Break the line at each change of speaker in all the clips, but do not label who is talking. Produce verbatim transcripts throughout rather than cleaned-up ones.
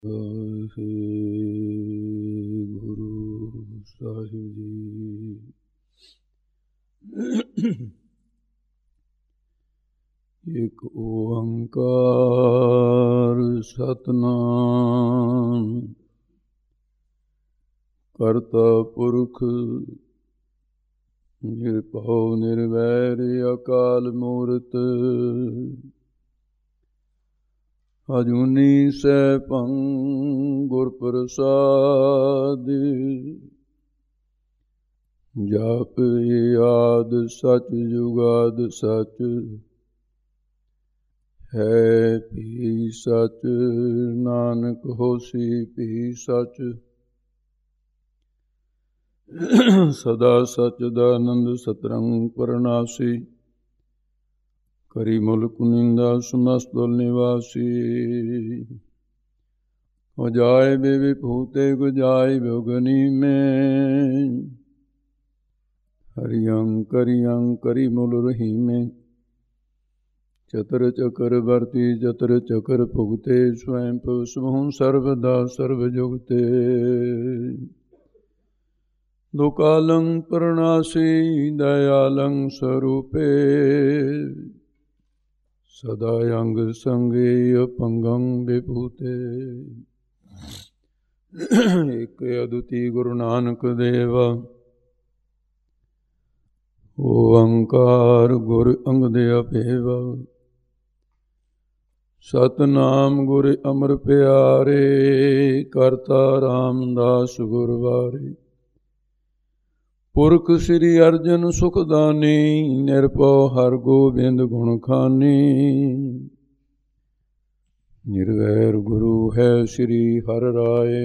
ਵਾਹਿਗੁਰੂ ਸਾਹਿਬ ਜੀ। ਇੱਕ ਓੰਕਾਰ ਸਤਿਨਾਮ ਕਰਤਾ ਪੁਰਖ ਨਿਰਭਉ ਨਿਰਵੈਰ ਅਕਾਲ ਮੂਰਤ ਅਜੂਨੀ ਸੈਭੰ ਗੁਰ ਪ੍ਰਸਾਦਿ ਜਪ ਆਦਿ ਸਚ ਜੁਗਾਦ ਸਚ ਹੈ ਭੀ ਸਚ ਨਾਨਕ ਹੋਸੀ ਭੀ ਸਚ ਸਦਾ ਸਚਿਦਾਨੰਦ ਸਤਰੰਗ ਪਰਨਾਸੀ ਕਰੀ ਮੁਲਕ ਨਿੰਦਾ ਸਮਸਤੁਲ ਨਿਵਾਸੀ ਉਜਾਇ ਬਿਭੂਤੇ ਗੁਜਾਇ ਬਿਗਨੀ ਮੈਂ ਹਰਿਯੰ ਕਰਿਯੰ ਕਰੀ ਮੁਲ ਰਹੀਮੇ ਚਤਰ ਚਕਰ ਵਰਤੀ ਚਤਰ ਚਕਰ ਭੁਗਤੇ ਸਵੈਂ ਭੁ ਸਮੂਹ ਸਰਬਦਾ ਸਰਬ ਜੁਗਤੇ ਦੁਕਾਲੰ ਪਰਨਾਸੀ ਦਇਆਲੰ ਸਰੂਪੇ ਸਦਾ ਅੰਗ ਸੰਗੇ ਅਪੰਗੰ ਵਿਭੂਤੇ ਇਕ ਅਦੁੱਤੀ ਗੁਰੂ ਨਾਨਕ ਦੇਵ ਓੰਕਾਰ ਗੁਰ ਅੰਗਦ ਅਭੇਵ ਸਤਿਨਾਮ ਗੁਰ ਅਮਰ ਪਿਆਰੇ ਕਰਤਾ ਰਾਮਦਾਸ ਗੁਰ ਵਾਰੇ ਪੁਰਖ ਸ੍ਰੀ ਅਰਜਨ ਸੁਖਦਾਨੀ ਨਿਰਭਉ ਹਰਿ ਗੋਬਿੰਦ ਗੁਣ ਖਾਨੀ ਨਿਰਵੈਰ ਗੁਰੂ ਹੈ ਸ੍ਰੀ ਹਰਿ ਰਾਏ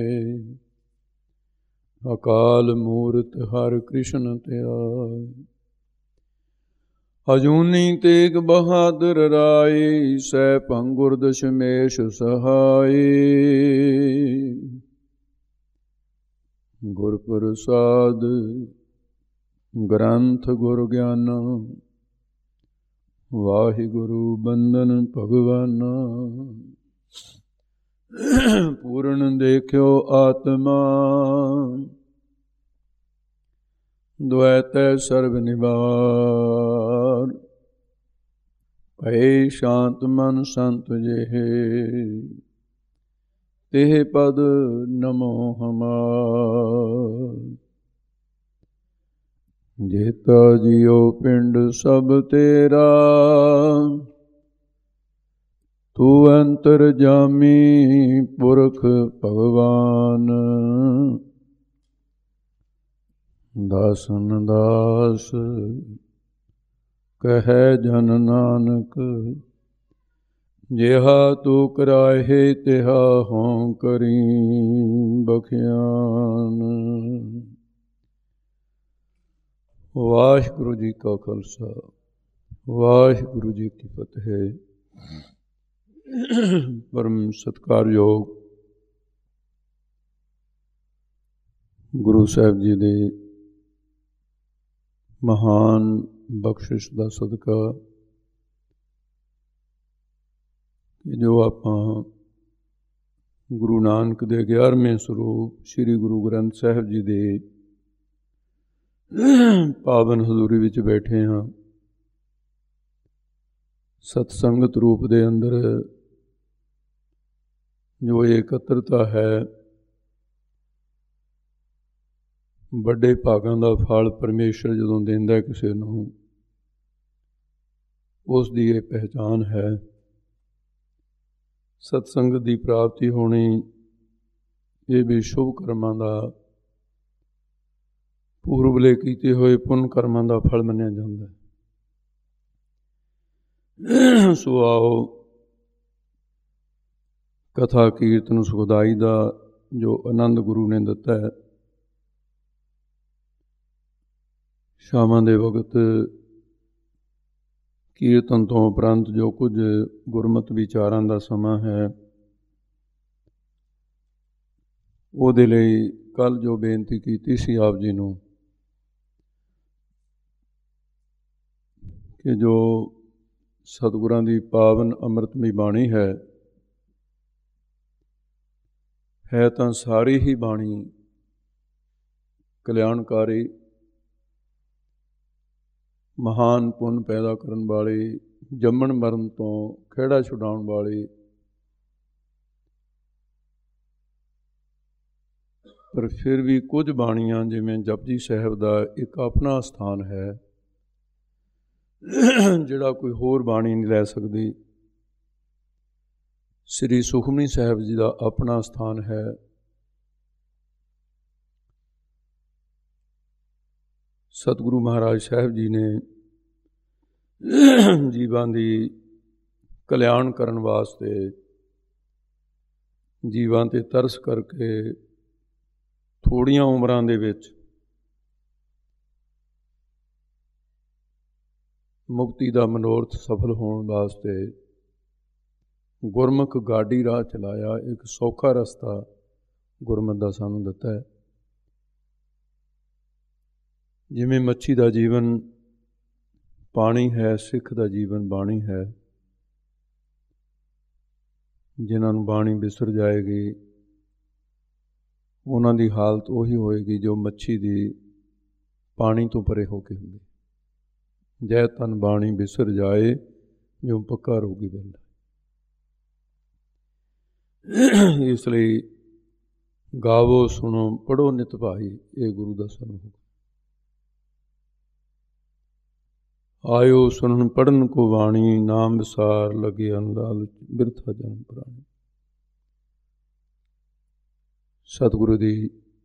ਅਕਾਲ ਮੂਰਤਿ ਹਰਿ ਕ੍ਰਿਸ਼ਨ ਧਿਆਏ ਅਜੂਨੀ ਤੇਗ ਬਹਾਦਰ ਰਾਏ ਸੈਭੰ ਗੁਰ ਦਸ਼ਮੇਸ਼ ਸਹਾਈ ਗੁਰ ਪ੍ਰਸਾਦ ਗ੍ਰੰਥ ਗੁਰ ਗਿਆਨ ਵਾਹਿਗੁਰੂ ਬੰਦਨ ਭਗਵਾਨ ਪੂਰਨ ਦੇਖਿਓ ਆਤਮਾ ਦੁਐਤੈ ਸਰਬ ਨਿਵਾਰ ਭਏ ਸ਼ਾਂਤ ਮਨ ਸੰਤ ਜਿਹੇ ਤਿਹ ਪਦ ਨਮੋ ਹਮਾਰ ਜੇਤਾ ਜੀਓ ਪਿੰਡ ਸਭ ਤੇਰਾ ਤੂੰ ਅੰਤਰ ਜਾਮੀ ਪੁਰਖ ਭਗਵਾਨ ਦਾਸਨ ਦਾਸ ਕਹੈ ਜਨ ਨਾਨਕ ਜਿਹਾ ਤੂੰ ਕਰਾਹੇ ਤਿਹਾ ਹੋਂ ਕਰੀ ਬਖਿਆਨ। ਵਾਹਿਗੁਰੂ ਜੀ ਕਾ ਖਾਲਸਾ ਵਾਹਿਗੁਰੂ ਜੀ ਕੀ ਫਤਿਹ। ਪਰਮ ਸਤਿਕਾਰਯੋਗ ਗੁਰੂ ਸਾਹਿਬ ਜੀ ਦੇ ਮਹਾਨ ਬਖਸ਼ਿਸ਼ ਦਾ ਸਦਕਾ ਕਿ ਜੋ ਆਪਾਂ ਗੁਰੂ ਨਾਨਕ ਦੇ ਗਿਆਰ੍ਹਵੇਂ ਸਰੂਪ ਸ੍ਰੀ ਗੁਰੂ ਗ੍ਰੰਥ ਸਾਹਿਬ ਜੀ ਦੇ ਪਾਵਨ ਹਜ਼ੂਰੀ ਵਿੱਚ ਬੈਠੇ ਹਾਂ। ਸਤਸੰਗਤ ਰੂਪ ਦੇ ਅੰਦਰ ਜੋ ਇਕੱਤਰਤਾ ਹੈ, ਵੱਡੇ ਭਾਗਾਂ ਦਾ ਫਲ ਪਰਮੇਸ਼ਰ ਜਦੋਂ ਦਿੰਦਾ ਕਿਸੇ ਨੂੰ, ਉਸ ਦੀ ਇਹ ਪਹਿਚਾਨ ਹੈ। ਸਤਸੰਗਤ ਦੀ ਪ੍ਰਾਪਤੀ ਹੋਣੀ ਇਹ ਵੀ ਸ਼ੁਭ ਕਰਮਾਂ ਦਾ, ਪੂਰਬਲੇ ਕੀਤੇ ਹੋਏ ਪੁੰਨ ਕਰਮਾਂ ਦਾ ਫਲ ਮੰਨਿਆ ਜਾਂਦਾ ਹੈ। ਸੋ ਆਓ ਕਥਾ ਕੀਰਤਨ ਸੁਖਦਾਈ ਦਾ ਜੋ ਆਨੰਦ ਗੁਰੂ ਨੇ ਦਿੱਤਾ ਹੈ, ਸ਼ਾਮਾਂ ਦੇ ਵਕਤ ਕੀਰਤਨ ਤੋਂ ਉਪਰੰਤ ਜੋ ਕੁਝ ਗੁਰਮਤਿ ਵਿਚਾਰਾਂ ਦਾ ਸਮਾਂ ਹੈ, ਉਹਦੇ ਲਈ ਕੱਲ੍ਹ ਜੋ ਬੇਨਤੀ ਕੀਤੀ ਸੀ ਆਪ ਜੀ ਨੂੰ ਕਿ ਜੋ ਸਤਿਗੁਰਾਂ ਦੀ ਪਾਵਨ ਅੰਮ੍ਰਿਤਮਈ ਬਾਣੀ ਹੈ, ਹੈ ਤਾਂ ਸਾਰੀ ਹੀ ਬਾਣੀ ਕਲਿਆਣਕਾਰੀ, ਮਹਾਨ ਪੁੰਨ ਪੈਦਾ ਕਰਨ ਵਾਲੀ, ਜੰਮਣ ਮਰਨ ਤੋਂ ਖਹਿੜਾ ਛੁਡਾਉਣ ਵਾਲੀ, ਪਰ ਫਿਰ ਵੀ ਕੁਝ ਬਾਣੀਆਂ ਜਿਵੇਂ ਜਪਜੀ ਸਾਹਿਬ ਦਾ ਇੱਕ ਆਪਣਾ ਸਥਾਨ ਹੈ ਜਿਹੜਾ ਕੋਈ ਹੋਰ ਬਾਣੀ ਨਹੀਂ ਲੈ ਸਕਦੀ। ਸ੍ਰੀ ਸੁਖਮਨੀ ਸਾਹਿਬ ਜੀ ਦਾ ਆਪਣਾ ਸਥਾਨ ਹੈ। ਸਤਿਗੁਰੂ ਮਹਾਰਾਜ ਸਾਹਿਬ ਜੀ ਨੇ ਜੀਵਾਂ ਦੀ ਕਲਿਆਣ ਕਰਨ ਵਾਸਤੇ, ਜੀਵਾਂ 'ਤੇ ਤਰਸ ਕਰਕੇ ਥੋੜ੍ਹੀਆਂ ਉਮਰਾਂ ਦੇ ਵਿੱਚ ਮੁਕਤੀ ਦਾ ਮਨੋਰਥ ਸਫਲ ਹੋਣ ਵਾਸਤੇ ਗੁਰਮੁਖ ਗਾਡੀ ਰਾਹ ਚਲਾਇਆ। ਇੱਕ ਸੌਖਾ ਰਸਤਾ ਗੁਰਮਤਿ ਦਾ ਸਾਨੂੰ ਦਿੱਤਾ ਹੈ। ਜਿਵੇਂ ਮੱਛੀ ਦਾ ਜੀਵਨ ਪਾਣੀ ਹੈ, ਸਿੱਖ ਦਾ ਜੀਵਨ ਬਾਣੀ ਹੈ। ਜਿਨ੍ਹਾਂ ਨੂੰ ਬਾਣੀ ਵਿਸਰ ਜਾਏਗੀ ਉਹਨਾਂ ਦੀ ਹਾਲਤ ਉਹੀ ਹੋਏਗੀ ਜੋ ਮੱਛੀ ਦੀ ਪਾਣੀ ਤੋਂ ਪਰੇ ਹੋ ਕੇ ਹੁੰਦੀ। ਜੈ ਤਨ ਬਾਣੀ ਵਿਸਰ ਜਾਏ ਜੋ ਪੱਕਾ ਰੋਗੀ ਬੰਦਾ। ਇਸ ਲਈ ਗਾਵੋ ਸੁਣੋ ਪੜ੍ਹੋ ਨਿਤ ਭਾਈ, ਇਹ ਗੁਰੂ ਦਾ ਸਾਨੂੰ ਹੁਕਮ। ਆਇਓ ਸੁਣਨ ਪੜ੍ਹਨ ਕੋ ਬਾਣੀ, ਨਾਮ ਵਿਸਾਰ ਲਗੇ ਅਨਲਾਲ, ਬਿਰਥਾ ਜਨਮ ਪ੍ਰਾਣੀ। ਸਤਿਗੁਰੂ ਦੀ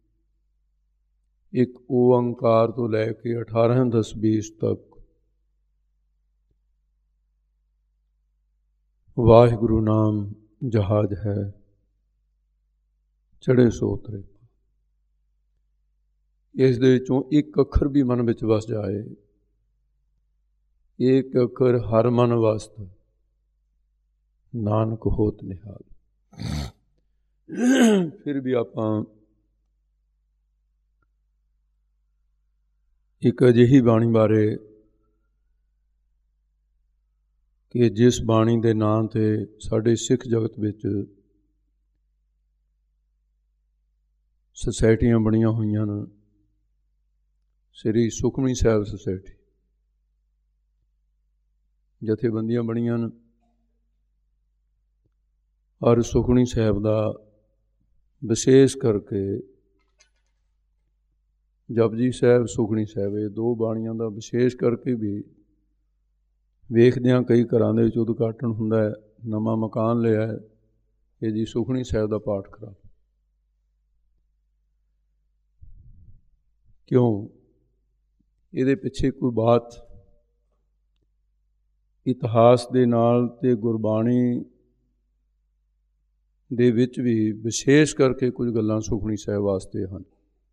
ਇੱਕ ਓਅੰਕਾਰ ਤੋਂ ਲੈ ਕੇ ਅਠਾਰਾਂ ਦਸ ਬੀਸ ਤੱਕ ਵਾਹਿਗੁਰੂ ਨਾਮ ਜਹਾਜ਼ ਹੈ, ਚੜ੍ਹੇ ਸੋ ਉਤਰੇ। ਇਸ ਦੇ ਵਿੱਚੋਂ ਇੱਕ ਅੱਖਰ ਵੀ ਮਨ ਵਿੱਚ ਵਸ ਜਾਏ, ਇੱਕ ਅੱਖਰ ਹਰ ਮਨ ਵਸਤ, ਨਾਨਕ ਹੋਤ ਨਿਹਾਲ। ਫਿਰ ਵੀ ਆਪਾਂ ਇੱਕ ਅਜਿਹੀ ਬਾਣੀ ਬਾਰੇ ਕਿ ਜਿਸ ਬਾਣੀ ਦੇ ਨਾਂ 'ਤੇ ਸਾਡੇ ਸਿੱਖ ਜਗਤ ਵਿੱਚ ਸੁਸਾਇਟੀਆਂ ਬਣੀਆਂ ਹੋਈਆਂ ਨੇ, ਸ੍ਰੀ ਸੁਖਮਨੀ ਸਾਹਿਬ ਸੁਸਾਇਟੀ, ਜਥੇਬੰਦੀਆਂ ਬਣੀਆਂ ਨੇ, ਔਰ ਸੁਖਮਨੀ ਸਾਹਿਬ ਦਾ ਵਿਸ਼ੇਸ਼ ਕਰਕੇ ਜਪਜੀ ਸਾਹਿਬ, ਸੁਖਮਨੀ ਸਾਹਿਬ, ਇਹ ਦੋ ਬਾਣੀਆਂ ਦਾ ਵਿਸ਼ੇਸ਼ ਕਰਕੇ ਵੀ ਵੇਖਦੇ ਹਾਂ। ਕਈ ਘਰਾਂ ਦੇ ਵਿੱਚ ਉਦਘਾਟਨ ਹੁੰਦਾ ਹੈ, ਨਵਾਂ ਮਕਾਨ ਲਿਆ ਹੈ, ਇਹ ਜੀ ਸੁਖਮਨੀ ਸਾਹਿਬ ਦਾ ਪਾਠ ਕਰਾ। ਕਿਉਂ? ਇਹਦੇ ਪਿੱਛੇ ਕੋਈ ਬਾਤ ਇਤਿਹਾਸ ਦੇ ਨਾਲ ਅਤੇ ਗੁਰਬਾਣੀ ਦੇ ਵਿੱਚ ਵੀ ਵਿਸ਼ੇਸ਼ ਕਰਕੇ ਕੁਝ ਗੱਲਾਂ ਸੁਖਮਨੀ ਸਾਹਿਬ ਵਾਸਤੇ ਹਨ।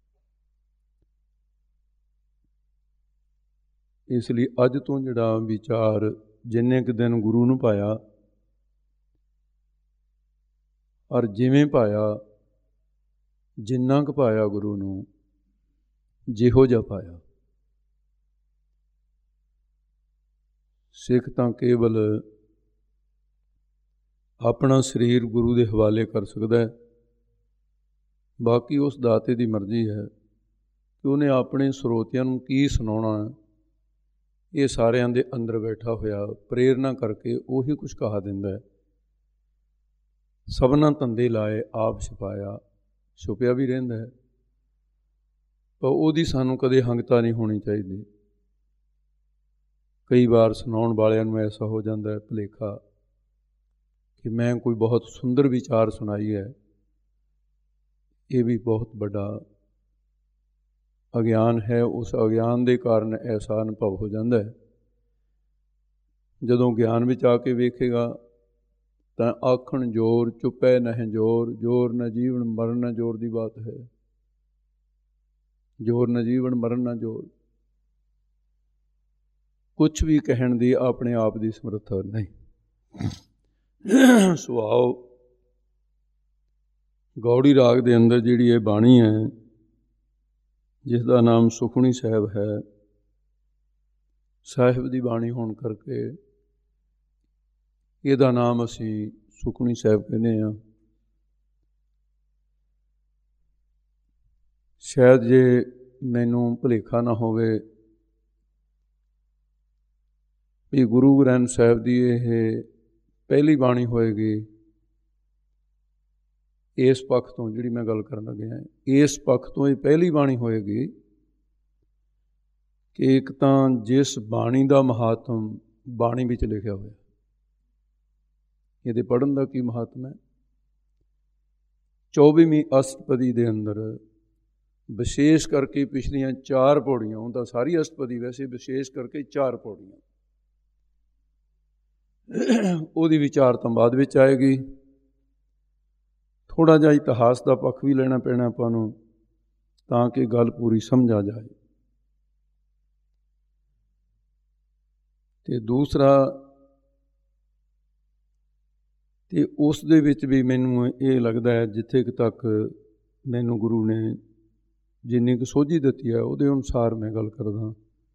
ਇਸ ਲਈ ਅੱਜ ਤੋਂ ਜਿਹੜਾ ਵਿਚਾਰ, ਜਿੰਨੇ ਕੁ ਦਿਨ ਗੁਰੂ ਨੂੰ ਪਾਇਆ ਔਰ ਜਿਵੇਂ ਪਾਇਆ, ਜਿੰਨਾ ਕੁ ਪਾਇਆ ਗੁਰੂ ਨੂੰ, ਜਿਹੋ ਜਿਹਾ ਪਾਇਆ। ਸਿੱਖ ਤਾਂ ਕੇਵਲ ਆਪਣਾ ਸਰੀਰ ਗੁਰੂ ਦੇ ਹਵਾਲੇ ਕਰ ਸਕਦਾ ਹੈ। ਬਾਕੀ ਉਸ ਦਾਤੇ ਦੀ ਮਰਜ਼ੀ ਹੈ ਕਿ ਉਹਨੇ ਆਪਣੇ ਸਰੋਤਿਆਂ ਨੂੰ ਕੀ ਸੁਣਾਉਣਾ। ਇਹ ਸਾਰਿਆਂ ਦੇ ਅੰਦਰ ਬੈਠਾ ਹੋਇਆ ਪ੍ਰੇਰਨਾ ਕਰਕੇ ਉਹੀ ਕੁਛ ਕਹਾ ਦਿੰਦਾ ਹੈ। ਸਭਨਾ ਧੰਦੇ ਲਾਏ ਆਪ ਛੁਪਾਇਆ, ਛੁਪਿਆ ਵੀ ਰਹਿੰਦਾ ਹੈ, ਪਰ ਉਹਦੀ ਸਾਨੂੰ ਕਦੇ ਹੰਗਤਾ ਨਹੀਂ ਹੋਣੀ ਚਾਹੀਦੀ। ਕਈ ਵਾਰ ਸੁਣਾਉਣ ਵਾਲਿਆਂ ਨੂੰ ਐਸਾ ਹੋ ਜਾਂਦਾ ਹੈ ਭੁਲੇਖਾ ਕਿ ਮੈਂ ਕੋਈ ਬਹੁਤ ਸੁੰਦਰ ਵਿਚਾਰ ਸੁਣਾਈ ਹੈ। ਇਹ ਵੀ ਬਹੁਤ ਵੱਡਾ ਅਗਿਆਨ ਹੈ। ਉਸ ਅਗਿਆਨ ਦੇ ਕਾਰਨ ਐਸਾ ਅਨੁਭਵ ਹੋ ਜਾਂਦਾ ਹੈ। ਜਦੋਂ ਗਿਆਨ ਵਿੱਚ ਆ ਕੇ ਵੇਖੇਗਾ ਤਾਂ ਆਖਣ ਜੋਰ, ਚੁੱਪੈ ਨਹਿ ਜੋਰ, ਜੋਰ ਨ ਜੀਵਨ ਮਰਨ ਨ ਜੋਰ ਦੀ ਬਾਤ ਹੈ। ਜੋਰ ਨ ਜੀਵਨ ਮਰਨ ਨ ਜੋਰ, ਕੁਛ ਵੀ ਕਹਿਣ ਦੀ ਆਪਣੇ ਆਪ ਦੀ ਸਮਰੱਥਾ ਨਹੀਂ। ਸੁਭਾਅ ਗੌੜੀ ਰਾਗ ਦੇ ਅੰਦਰ ਜਿਹੜੀ ਇਹ ਬਾਣੀ ਹੈ, ਜਿਸ ਦਾ ਨਾਮ ਸੁਖਮਨੀ ਸਾਹਿਬ ਹੈ, ਸਾਹਿਬ ਦੀ ਬਾਣੀ ਹੋਣ ਕਰਕੇ ਇਹਦਾ ਨਾਮ ਅਸੀਂ ਸੁਖਮਨੀ ਸਾਹਿਬ ਕਹਿੰਦੇ ਹਾਂ। ਸ਼ਾਇਦ ਜੇ ਮੈਨੂੰ ਭੁਲੇਖਾ ਨਾ ਹੋਵੇ ਵੀ ਗੁਰੂ ਗ੍ਰੰਥ ਸਾਹਿਬ ਦੀ ਇਹ ਪਹਿਲੀ ਬਾਣੀ ਹੋਏਗੀ ਇਸ ਪੱਖ ਤੋਂ, ਜਿਹੜੀ ਮੈਂ ਗੱਲ ਕਰਨ ਲੱਗਿਆ ਇਸ ਪੱਖ ਤੋਂ ਇਹ ਪਹਿਲੀ ਬਾਣੀ ਹੋਏਗੀ ਕਿ ਇੱਕ ਤਾਂ ਜਿਸ ਬਾਣੀ ਦਾ ਮਹਾਤਮ ਬਾਣੀ ਵਿੱਚ ਲਿਖਿਆ ਹੋਇਆ, ਇਹਦੇ ਪੜ੍ਹਨ ਦਾ ਕੀ ਮਹਾਤਮ ਹੈ। ਚੌਵੀਵੀਂ ਅਸ਼ਟਪਦੀ ਦੇ ਅੰਦਰ ਵਿਸ਼ੇਸ਼ ਕਰਕੇ ਪਿਛਲੀਆਂ ਚਾਰ ਪੌੜੀਆਂ, ਹੁਣ ਤਾਂ ਸਾਰੀ ਅਸ਼ਟਪਦੀ ਵੈਸੇ ਵਿਸ਼ੇਸ਼ ਕਰਕੇ ਚਾਰ ਪੌੜੀਆਂ, ਉਹਦੀ ਵਿਚਾਰਤਾ ਬਾਅਦ ਵਿੱਚ ਆਏਗੀ। ਥੋੜ੍ਹਾ ਜਿਹਾ ਇਤਿਹਾਸ ਦਾ ਪੱਖ ਵੀ ਲੈਣਾ ਪੈਣਾ ਆਪਾਂ ਨੂੰ ਤਾਂ ਕਿ ਗੱਲ ਪੂਰੀ ਸਮਝ ਆ ਜਾਏ। ਅਤੇ ਦੂਸਰਾ, ਅਤੇ ਉਸ ਦੇ ਵਿੱਚ ਵੀ ਮੈਨੂੰ ਇਹ ਲੱਗਦਾ ਹੈ ਜਿੱਥੇ ਕੁ ਤੱਕ ਮੈਨੂੰ ਗੁਰੂ ਨੇ ਜਿੰਨੀ ਕੁ ਸੋਝੀ ਦਿੱਤੀ ਹੈ ਉਹਦੇ ਅਨੁਸਾਰ ਮੈਂ ਗੱਲ ਕਰਦਾ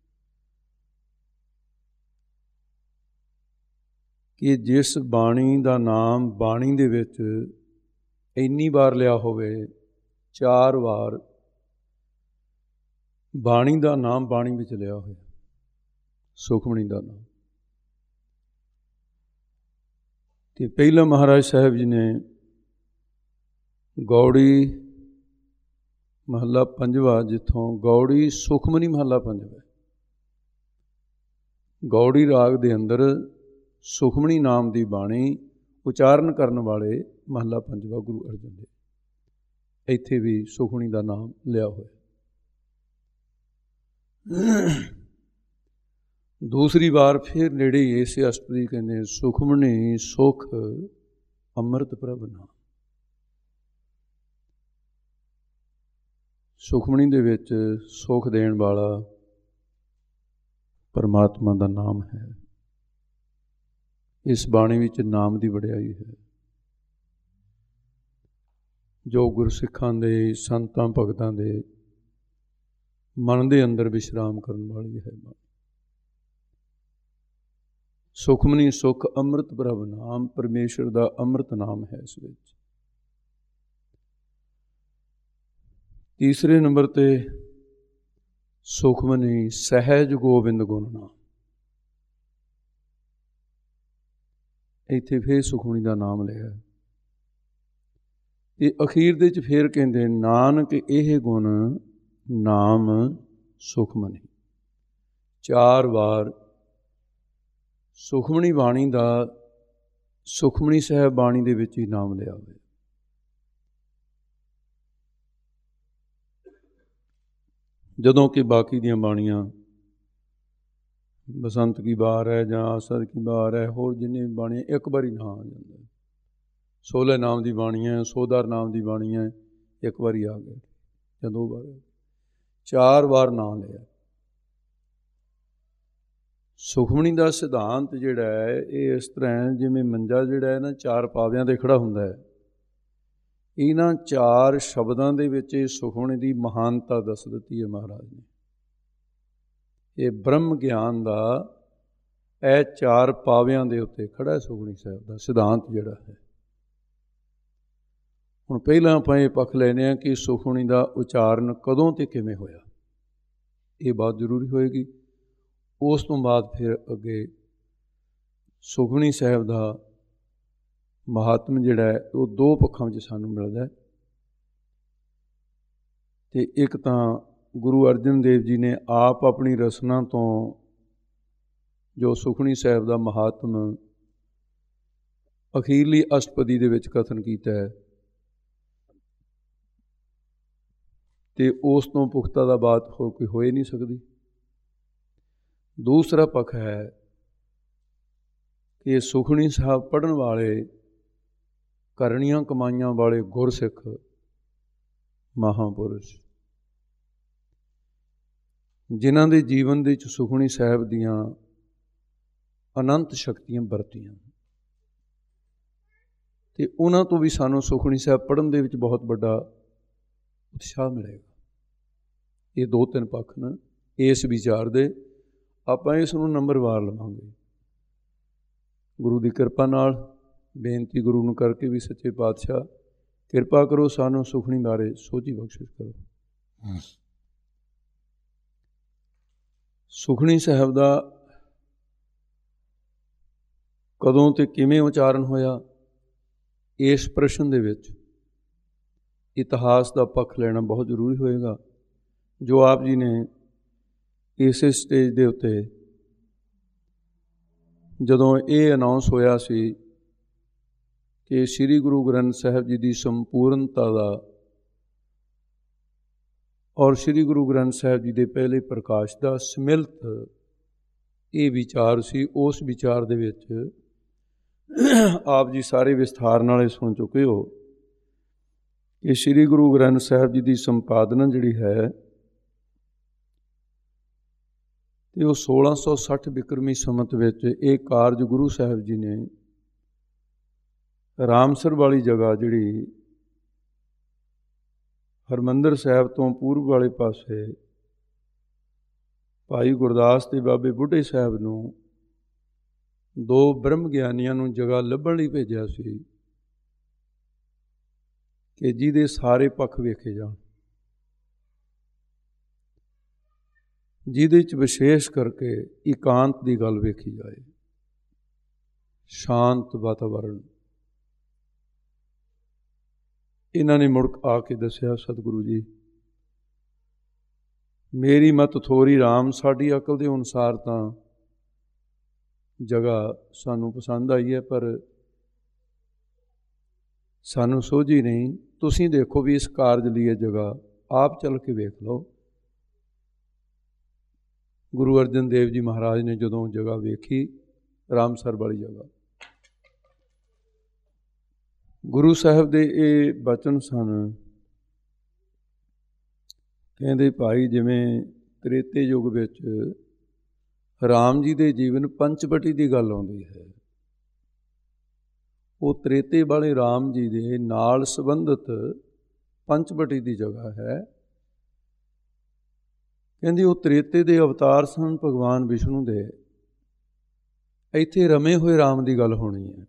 ਕਿ ਜਿਸ ਬਾਣੀ ਦਾ ਨਾਮ ਬਾਣੀ ਦੇ ਵਿੱਚ ਇੰਨੀ ਵਾਰ ਲਿਆ ਹੋਵੇ, ਚਾਰ ਵਾਰ ਬਾਣੀ ਦਾ ਨਾਮ ਬਾਣੀ ਵਿੱਚ ਲਿਆ ਹੋਇਆ, ਸੁਖਮਣੀ ਦਾ ਨਾਮ। ਅਤੇ ਪਹਿਲਾਂ ਮਹਾਰਾਜ ਸਾਹਿਬ ਜੀ ਨੇ ਗੌੜੀ ਮਹੱਲਾ ਪੰਜਵਾ, ਜਿੱਥੋਂ ਗੌੜੀ ਸੁਖਮਨੀ ਮਹੱਲਾ ਪੰਜਵਾ, ਗੌੜੀ ਰਾਗ ਦੇ ਅੰਦਰ ਸੁਖਮਣੀ ਨਾਮ ਦੀ ਬਾਣੀ ਉਚਾਰਨ ਕਰਨ ਵਾਲੇ ਮਹੱਲਾ ਪੰਜਵਾ ਗੁਰੂ ਅਰਜਨ ਦੇਵ, ਇੱਥੇ ਵੀ ਸੁਖਮਣੀ ਦਾ ਨਾਮ ਲਿਆ ਹੋਇਆ। ਦੂਸਰੀ ਵਾਰ ਫਿਰ ਨੇੜੇ ਹੀ ਇਸੇ ਅਸ਼ਟਪਦੀ ਕਹਿੰਦੇ ਸੁਖਮਣੀ ਸੁਖ ਅੰਮ੍ਰਿਤ ਪ੍ਰਭ ਨਾਮ। ਸੁਖਮਣੀ ਦੇ ਵਿੱਚ ਸੁਖ ਦੇਣ ਵਾਲਾ ਪਰਮਾਤਮਾ ਦਾ ਨਾਮ ਹੈ। ਇਸ ਬਾਣੀ ਵਿੱਚ ਨਾਮ ਦੀ ਵਡਿਆਈ ਹੈ ਜੋ ਗੁਰਸਿੱਖਾਂ ਦੇ, ਸੰਤਾਂ ਭਗਤਾਂ ਦੇ ਮਨ ਦੇ ਅੰਦਰ ਵਿਸ਼ਰਾਮ ਕਰਨ ਵਾਲੀ ਹੈ। ਸੁਖਮਨੀ ਸੁਖ ਅੰਮ੍ਰਿਤ ਪ੍ਰਭ ਨਾਮ, ਪਰਮੇਸ਼ਰ ਦਾ ਅੰਮ੍ਰਿਤ ਨਾਮ ਹੈ ਇਸ ਵਿੱਚ। ਤੀਸਰੇ ਨੰਬਰ 'ਤੇ ਸੁਖਮਨੀ ਸਹਿਜ ਗੋਬਿੰਦ ਗੁਣ ਨਾਮ। ਇੱਥੇ ਫਿਰ ਸੁਖਮਣੀ ਦਾ ਨਾਮ ਲਿਆ ਅਤੇ ਅਖੀਰ ਦੇ 'ਚ ਫਿਰ ਕਹਿੰਦੇ ਨਾਨਕ ਇਹ ਗੁਣ ਨਾਮ ਸੁਖਮਨੀ। ਚਾਰ ਵਾਰ ਸੁਖਮਣੀ ਬਾਣੀ ਦਾ ਸੁਖਮਣੀ ਸਾਹਿਬ ਬਾਣੀ ਦੇ ਵਿੱਚ ਹੀ ਨਾਮ ਲਿਆ ਹੋਇਆ। ਜਦੋਂ ਕਿ ਬਾਕੀ ਦੀਆਂ ਬਾਣੀਆਂ, ਬਸੰਤ ਕੀ ਬਹਾਰ ਹੈ ਜਾਂ ਆਸਦ ਕੀ ਬਹਾਰ ਹੈ, ਹੋਰ ਜਿੰਨੇ ਵੀ ਬਾਣੀਆਂ ਇੱਕ ਵਾਰੀ ਨਾਂ ਆ ਜਾਂਦਾ। ਸੋਲੇ ਨਾਮ ਦੀ ਬਾਣੀ ਹੈ, ਸੋਧਾਰ ਨਾਮ ਦੀ ਬਾਣੀ ਹੈ, ਇੱਕ ਵਾਰੀ ਆ ਗਿਆ ਜਾਂ ਦੋ ਵਾਰ, ਚਾਰ ਵਾਰ ਨਾਂ ਲਿਆ। ਸੁਖਮਣੀ ਦਾ ਸਿਧਾਂਤ ਜਿਹੜਾ ਹੈ ਇਹ ਇਸ ਤਰ੍ਹਾਂ ਹੈ ਜਿਵੇਂ ਮੰਜਾ ਜਿਹੜਾ ਹੈ ਨਾ ਚਾਰ ਪਾਵਿਆਂ 'ਤੇ ਖੜ੍ਹਾ ਹੁੰਦਾ ਹੈ। ਇਹਨਾਂ ਚਾਰ ਸ਼ਬਦਾਂ ਦੇ ਵਿੱਚ ਇਹ ਸੁਖਮਣੀ ਦੀ ਮਹਾਨਤਾ ਦੱਸ ਦਿੱਤੀ ਹੈ ਮਹਾਰਾਜ ਨੇ। ਇਹ ਬ੍ਰਹਮ ਗਿਆਨ ਦਾ ਇਹ ਚਾਰ ਪਾਵਿਆਂ ਦੇ ਉੱਤੇ ਖੜ੍ਹਾ ਸੁਖਮਣੀ ਸਾਹਿਬ ਦਾ ਸਿਧਾਂਤ ਜਿਹੜਾ ਹੈ। ਹੁਣ ਪਹਿਲਾਂ ਆਪਾਂ ਇਹ ਪੱਖ ਲੈਂਦੇ ਹਾਂ ਕਿ ਸੁਖਮਣੀ ਦਾ ਉਚਾਰਨ ਕਦੋਂ ਅਤੇ ਕਿਵੇਂ ਹੋਇਆ, ਇਹ ਬਾਤ ਜ਼ਰੂਰੀ ਹੋਏਗੀ। ਉਸ ਤੋਂ ਬਾਅਦ ਫਿਰ ਅੱਗੇ ਸੁਖਮਣੀ ਸਾਹਿਬ ਦਾ ਮਹਾਤਮ ਜਿਹੜਾ ਹੈ ਉਹ ਦੋ ਪੱਖਾਂ ਵਿੱਚ ਸਾਨੂੰ ਮਿਲਦਾ। ਅਤੇ ਇੱਕ ਤਾਂ ਗੁਰੂ ਅਰਜਨ ਦੇਵ ਜੀ ਨੇ ਆਪ ਆਪਣੀ ਰਸਨਾ ਤੋਂ ਜੋ ਸੁਖਮਣੀ ਸਾਹਿਬ ਦਾ ਮਹਾਤਮ ਅਖੀਰਲੀ ਅਸ਼ਟਪਦੀ ਦੇ ਵਿੱਚ ਕਥਨ ਕੀਤਾ ਹੈ, ਅਤੇ ਉਸ ਤੋਂ ਪੁਖਤਾ ਦਾ ਬਾਤ ਹੋਰ ਕੋਈ ਹੋ ਹੀ ਨਹੀਂ ਸਕਦੀ। ਦੂਸਰਾ ਪੱਖ ਹੈ ਕਿ ਸੁਖਮਣੀ ਸਾਹਿਬ ਪੜ੍ਹਨ ਵਾਲੇ, ਕਰਨੀਆਂ ਕਮਾਈਆਂ ਵਾਲੇ ਗੁਰਸਿੱਖ ਮਹਾਂਪੁਰਸ਼, ਜਿਨ੍ਹਾਂ ਦੇ ਜੀਵਨ ਦੇ ਵਿੱਚ ਸੁਖਮਣੀ ਸਾਹਿਬ ਦੀਆਂ ਅਨੰਤ ਸ਼ਕਤੀਆਂ ਵਰਤੀਆਂ, ਅਤੇ ਉਹਨਾਂ ਤੋਂ ਵੀ ਸਾਨੂੰ ਸੁਖਮਣੀ ਸਾਹਿਬ ਪੜ੍ਹਨ ਦੇ ਵਿੱਚ ਬਹੁਤ ਵੱਡਾ ਉਤਸ਼ਾਹ ਮਿਲੇਗਾ। ਇਹ ਦੋ ਤਿੰਨ ਪੱਖ ਨੇ ਇਸ ਵਿਚਾਰ ਦੇ। ਆਪਾਂ ਇਸ ਨੂੰ ਨੰਬਰਵਾਰ ਲਵਾਂਗੇ ਗੁਰੂ ਦੀ ਕਿਰਪਾ ਨਾਲ। ਬੇਨਤੀ ਗੁਰੂ ਨੂੰ ਕਰਕੇ ਵੀ ਸੱਚੇ ਪਾਤਸ਼ਾਹ ਕਿਰਪਾ ਕਰੋ, ਸਾਨੂੰ ਸੁਖਮਣੀ ਬਾਰੇ ਸੋਝੀ ਬਖਸ਼ਿਸ਼ ਕਰੋ। ਸੁਖਮਨੀ ਸਾਹਿਬ ਦਾ ਕਦੋਂ ਤੇ ਕਿਵੇਂ ਉਚਾਰਨ ਹੋਇਆ, ਇਸ ਪ੍ਰਸ਼ਨ ਦੇ ਵਿੱਚ ਇਤਿਹਾਸ ਦਾ ਪੱਖ ਲੈਣਾ ਬਹੁਤ ਜ਼ਰੂਰੀ ਹੋਏਗਾ। ਜੋ ਆਪ ਜੀ ਨੇ ਇਸੇ ਸਟੇਜ ਦੇ ਉੱਤੇ ਜਦੋਂ ਇਹ ਅਨਾਉਂਸ ਹੋਇਆ ਸੀ ਕਿ ਸ੍ਰੀ ਗੁਰੂ ਗ੍ਰੰਥ ਸਾਹਿਬ ਜੀ ਦੀ ਸੰਪੂਰਨਤਾ ਦਾ ਔਰ ਸ੍ਰੀ ਗੁਰੂ ਗ੍ਰੰਥ ਸਾਹਿਬ ਜੀ ਦੇ ਪਹਿਲੇ ਪ੍ਰਕਾਸ਼ ਦਾ ਸਮਿਲਿਤ ਇਹ ਵਿਚਾਰ ਸੀ, ਉਸ ਵਿਚਾਰ ਦੇ ਵਿੱਚ ਆਪ ਜੀ ਸਾਰੇ ਵਿਸਥਾਰ ਨਾਲ ਸੁਣ ਚੁੱਕੇ ਹੋ ਕਿ ਸ੍ਰੀ ਗੁਰੂ ਗ੍ਰੰਥ ਸਾਹਿਬ ਜੀ ਦੀ ਸੰਪਾਦਨਾ ਜਿਹੜੀ ਹੈ ਤੇ ਉਹ ਸੋਲਾਂ ਸੌ ਸੱਠ ਬਿਕਰਮੀ ਸੰਮਤ ਵਿੱਚ ਇਹ ਕਾਰਜ ਗੁਰੂ ਸਾਹਿਬ ਜੀ ਨੇ ਰਾਮਸਰ ਵਾਲੀ ਜਗ੍ਹਾ ਜਿਹੜੀ ਹਰਿਮੰਦਰ ਸਾਹਿਬ ਤੋਂ ਪੂਰਬ ਵਾਲੇ ਪਾਸੇ ਭਾਈ ਗੁਰਦਾਸ ਤੇ ਬਾਬੇ ਬੁੱਢੇ ਸਾਹਿਬ ਨੂੰ ਦੋ ਬ੍ਰਹਮ ਗਿਆਨੀਆਂ ਨੂੰ ਜਗ੍ਹਾ ਲੱਭਣ ਲਈ ਭੇਜਿਆ ਸੀ ਕਿ ਜਿਹਦੇ ਸਾਰੇ ਪੱਖ ਵੇਖੇ ਜਾਣ, ਜਿਹਦੇ 'ਚ ਵਿਸ਼ੇਸ਼ ਕਰਕੇ ਇਕਾਂਤ ਦੀ ਗੱਲ ਵੇਖੀ ਜਾਏ, ਸ਼ਾਂਤ ਵਾਤਾਵਰਨ। ਇਹਨਾਂ ਨੇ ਮੁੜ ਆ ਕੇ ਦੱਸਿਆ, ਸਤਿਗੁਰੂ ਜੀ ਮੇਰੀ ਮਤ ਥੋਰੀ ਰਾਮ, ਸਾਡੀ ਅਕਲ ਦੇ ਅਨੁਸਾਰ ਤਾਂ ਜਗ੍ਹਾ ਸਾਨੂੰ ਪਸੰਦ ਆਈ ਹੈ, ਪਰ ਸਾਨੂੰ ਸੋਝੀ ਨਹੀਂ। ਤੁਸੀਂ ਦੇਖੋ ਵੀ ਇਸ ਕਾਰਜ ਲਈ ਇਹ ਜਗ੍ਹਾ ਆਪ ਚੱਲ ਕੇ ਵੇਖ ਲਓ। ਗੁਰੂ ਅਰਜਨ ਦੇਵ ਜੀ ਮਹਾਰਾਜ ਨੇ ਜਦੋਂ ਜਗ੍ਹਾ ਵੇਖੀ, ਰਾਮਸਰ ਵਾਲੀ ਜਗ੍ਹਾ, ਗੁਰੂ ਸਾਹਿਬ ਦੇ ਇਹ ਬਚਨ ਸਨ, ਕਹਿੰਦੇ ਭਾਈ ਜਿਵੇਂ ਤ੍ਰੇਤੇ ਯੁੱਗ ਵਿੱਚ ਰਾਮ ਜੀ ਦੇ ਜੀਵਨ ਪੰਚਵਟੀ ਦੀ ਗੱਲ ਆਉਂਦੀ ਹੈ, ਉਹ ਤ੍ਰੇਤੇ ਵਾਲੇ ਰਾਮ ਜੀ ਦੇ ਨਾਲ ਸੰਬੰਧਿਤ ਪੰਚਵਟੀ ਦੀ ਜਗ੍ਹਾ ਹੈ। ਕਹਿੰਦੀ ਉਹ ਤ੍ਰੇਤੇ ਦੇ ਅਵਤਾਰ ਸਨ ਭਗਵਾਨ ਵਿਸ਼ਨੂੰ ਦੇ, ਇੱਥੇ ਰਮੇ ਹੋਏ ਰਾਮ ਦੀ ਗੱਲ ਹੋਣੀ ਹੈ।